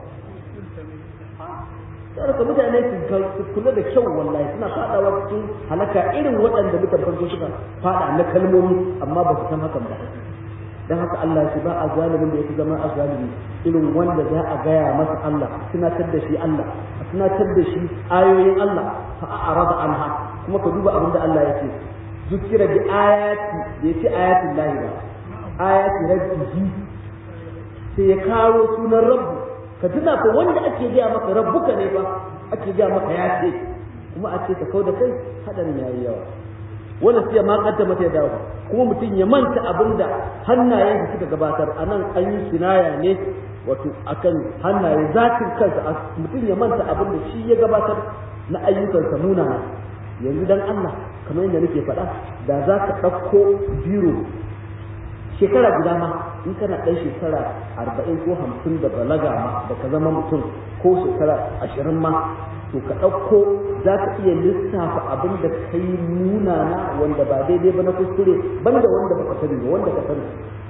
sai ka mutane su kula da kyau wallahi suna fadawa cikin halaka irin waɗanda mutan farko suka fada na kalmomi amma ba su san hakan ba dan haka Allah ya ce ba a zalimin da yake zama a zalimi irin wanda za a gaya masa Allah tunatar da shi Allah tunatar da shi ayoyin Allah fa a'rada anha kuma ka duba abin da Allah ya ce zikira bi ayati da yace ayatul lahi ba ayati rabbihi sai ya kawo sunan rabbu ka tuna ko wanda ake gaya maka rabbuka ne ba ake gaya maka ya ce kuma a ce ka kau da kai hadarin yayi yawa wannan sai ma kaddama ta dawo kuma mutum ya manta abinda hannayen suka gabatar anan an yi sinaya ne wato akan hannaye zatin kansa mutum ya manta abinda shi ya gabatar na ayyukan sa munana yanzu dan Allah kamar yadda nake faɗa da za ka ɗauko biro shekara guda ma in kana ɗan shekara arba'in ko hamsin da balaga ma da ka zama mutum ko shekara ashirin ma to ka ɗauko za ka iya lissafa abin da ka yi munana wanda ba daidai ba na kuskure banda wanda ba ka sani ba wanda ka sani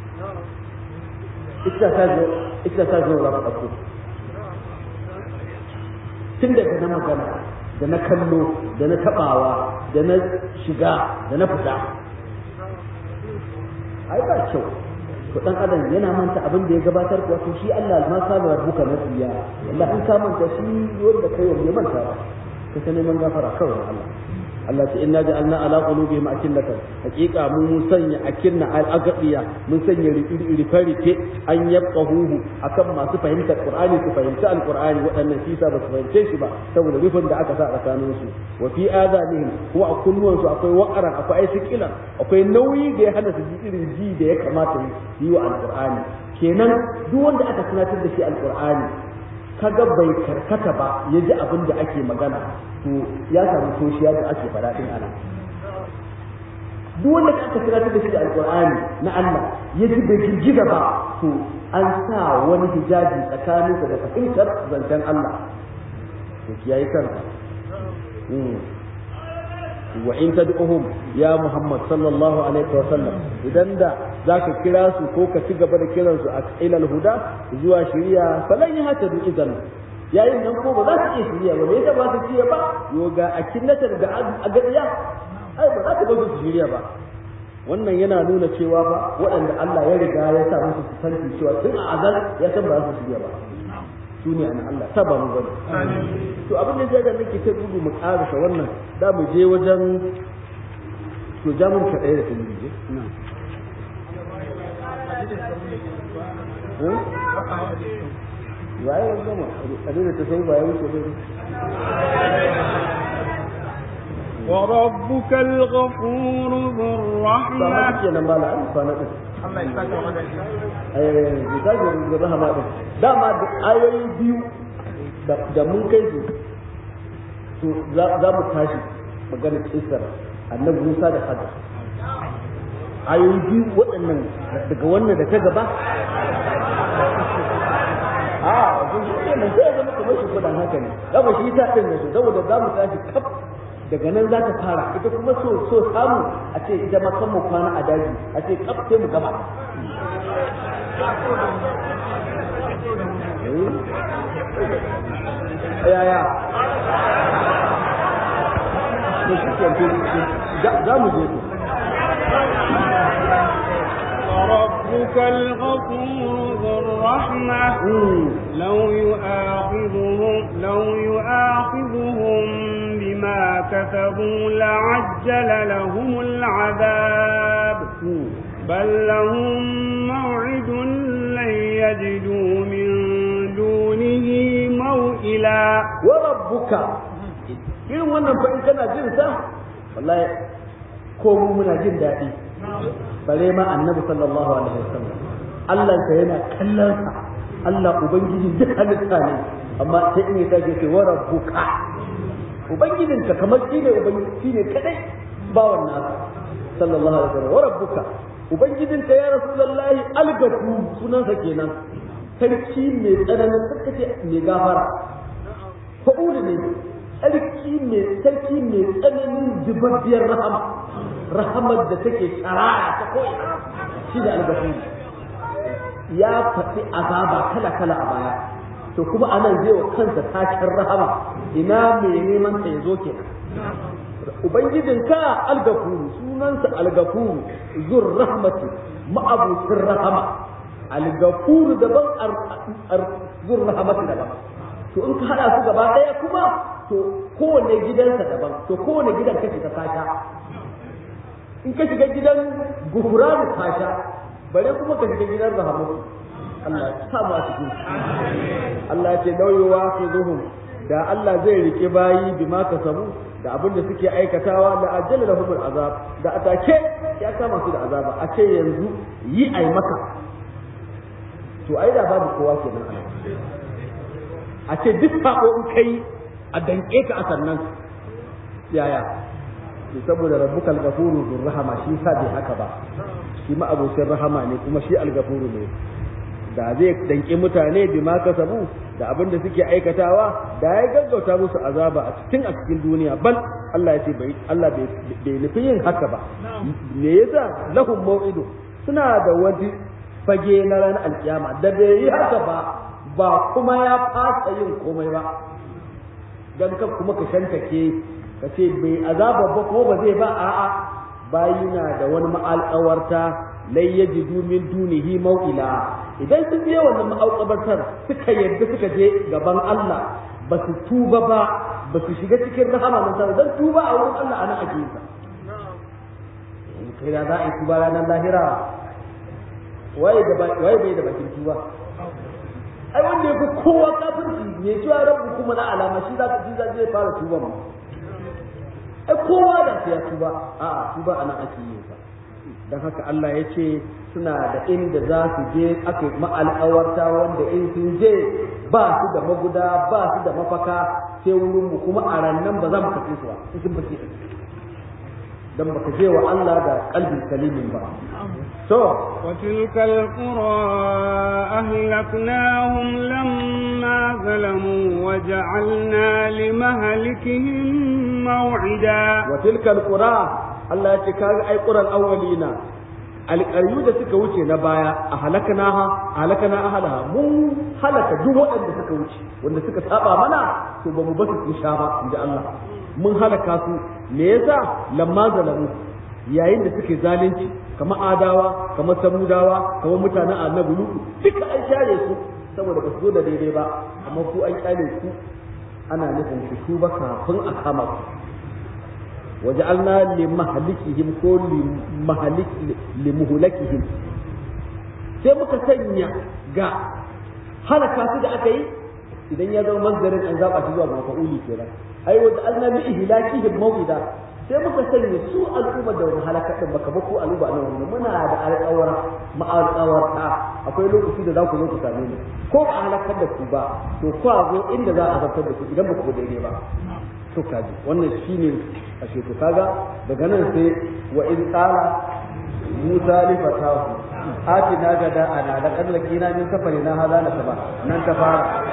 ita ta zo ita ta zo za ka ɗauko tun daga na magana da na kallo da na taɓawa da na shiga da na fita ai ba kyau to dan adam yana manta abin da ya gabatar kuwa to shi Allah ma kana rabbuka nasiya wallahi in ka manta shi wanda kai ya manta ka ta neman gafara kawai Allah Allah ta inna ja'alna ala qulubihim akinnatan haqiqa mun sanya akinna al-aqdiya mun sanya rifarike an yabqahuhu akan masu fahimtar Qur'ani su fahimci al-Qur'ani wadannan sisa ba su fahimce shi ba saboda rufin da aka sa tsakanin su wa fi adanihim ko a kunnuwan su akwai waqaran akwai aisikila akwai nauyi da ya hana su ji irin ji da ya kamata yi wa al-Qur'ani kenan duk wanda aka tunatar da shi al-Qur'ani kaga bai karkata ba ya ji abin da ake magana to ya samu toshiya da ake faɗa din ana duk wanda aka tunatar da shi da alqur'ani na Allah ya ji bai girgiza ba to an sa wani hijabi tsakaninsa da fahimtar zancen Allah to kiyaye kanka wa in tad'uhum ya Muhammad sallallahu alaihi wa sallam idan da zaka kira su ko ka ci gaba da kiran su a ilal huda zuwa shari'a falan ya hata du idan yayin nan ko ba za su iya shari'a ba me yasa ba su shari'a ba yoga a kinnatar da a gadiya ai ba za ka ba su shari'a ba wannan yana nuna cewa ba waɗanda Allah ya riga ya sa musu su san cewa tun a azal ya san ba su shari'a ba su ne an Allah ta ba mu bane to abin da ya ga nake ta gudu mu karasa wannan da mu je wajen to jamun ka ɗaya da ta je waye gama abin da ta sai waye wuce
وربك الغفور ذو الرحمة
Allah ya saka mana eh misali da rahama din dama da ayoyi biyu da mun kai su to za mu tashi maganar kisar annabi Musa da Hajar ayoyi biyu waɗannan daga wannan da ta gaba a kun shi ne sai zama kamar shi kudan haka ne gaba shi ta din ne saboda za mu tashi kaf daga nan za ta fara ita kuma so so samu a ce ita ma kan mu kwana a daji a ce kaf sai mu gaba yaya za mu je ku
ربك الغفور ذو الرحمة لو يؤاخذهم لو يؤاخذهم بما كسبوا لعجل لهم العذاب بل لهم موعد لن يجدوا من دونه موئلا
وربك irin wannan fa in kana jin sa wallahi ko mu muna jin daɗi bare ma annabi sallallahu alaihi wasallam Allah ka yana kallon sa Allah ubangiji duk halitta ne amma sai in ya sake ce wa rabbuka ubangijinka kamar shi ne ubangiji shi ne kadai ba wannan sallallahu alaihi wasallam wa rabbuka ubangijinka ya rasulullahi algatu sunansa kenan sarki mai tsananin sarkace mai gafara fa'ulu ne sarki mai sarki mai tsananin jibabbiyar rahama rahamar da take tsarara ta ko'ina shi da al-ghafur ya faɗi azaba kala kala a baya to kuma anan zai wa kansa takin rahama ina mai neman ta yazo kenan ubangijinka al-ghafur sunansa al-ghafur zur rahmati ma'abucin rahama al-ghafur daban zur rahmati daban to in ka hada su gaba daya kuma to kowanne gidansa daban to kowanne gidan kake ta kasha in ka shiga gidan gufranu kasha bare kuma ka shiga gidan rahmatu Allah ya sa ma cikin Allah ya ce dauyewa ke zuhum da Allah zai rike bayi bima kasabu da abin da suke aikatawa da ajalla lahum azab da atake ya kama su da azaba a ce yanzu yi ai maka to ai da babu kowa kenan a ce duk sako in kai a danke ka a sannan yaya to saboda rabbukal ghafuru dhur rahama shi sa bai haka ba shi ma abocin rahama ne kuma shi al-ghafuru ne da zai danke mutane bi ma kasabu da abin da suke aikatawa da ya gaggauta musu azaba a cikin a cikin duniya bal Allah ya ce bai Allah bai nufin yin haka ba me yasa lahum mau'idu suna da wani fage na ranar alkiyama da bai yi haka ba ba kuma ya fasa yin komai ba dan kan kuma ka shantake ka ce bai azaba ba ko ba zai ba a'a bayina da wani ma'alƙawarta lai yajidu min dunihi mau'ila idan sun je wannan ma'aukabartar suka yadda suka je gaban Allah ba su tuba ba ba su shiga cikin rahama na sarari don tuba a wurin Allah ana ake yi kai da za a yi tuba ranar lahira waye bai da bakin tuba ai wanda ya fi kowa kafirci ne cewa rabbu kuma na alama shi za ka ji zai fara tuba ma ai kowa da ya tuba a'a tuba ana ake yi sa don haka Allah ya ce suna da inda za su je aka ma'alƙawarta wanda in sun je ba su da maguda ba su da mafaka sai wurinmu kuma a rannan ba za mu kafe su ba cikin baki don baka je wa Allah da kalbin salimin ba so
وتلك القرى أهلكناهم لما ظلموا وجعلنا لمهلكهم موعدا
وتلك القرى Allah ya ce kaga ai Qur'an awwalina alƙaryu da suka wuce na baya a halakanaha a halakana ahalaha mun halaka duk waɗanda suka wuce wanda suka saba mana to ba mu ba su sha ba inda Allah mun halaka su me yasa lamma zalamu yayin da suke zalunci kamar adawa kamar samudawa kamar mutanen annabi lutu duka an share su saboda ba su zo da daidai ba amma ku an kyale su ana nufin su tuba kafin a kama su وجعلنا لمهلكهم كل مهلك لمهلكهم sai muka sanya ga halaka su da aka yi idan ya zama manzarin an zaba shi zuwa mafa'uli kenan ai wa ja'alna bi ihlakihim mawida sai muka sanya su al'umma da wani halaka din baka ba ko al'umma nan muna da alƙawara ma'alƙawarta akwai lokaci da za ku zo ku same ni ko ba halakar da ku ba to ku zo inda za a zartar da ku idan ba ku daidai ba to kaji wannan shine ashe to kaga daga nan sai wa in qala Musa li fatahu atina gada ana da kallaki na min safari na hada na saba nan ta fara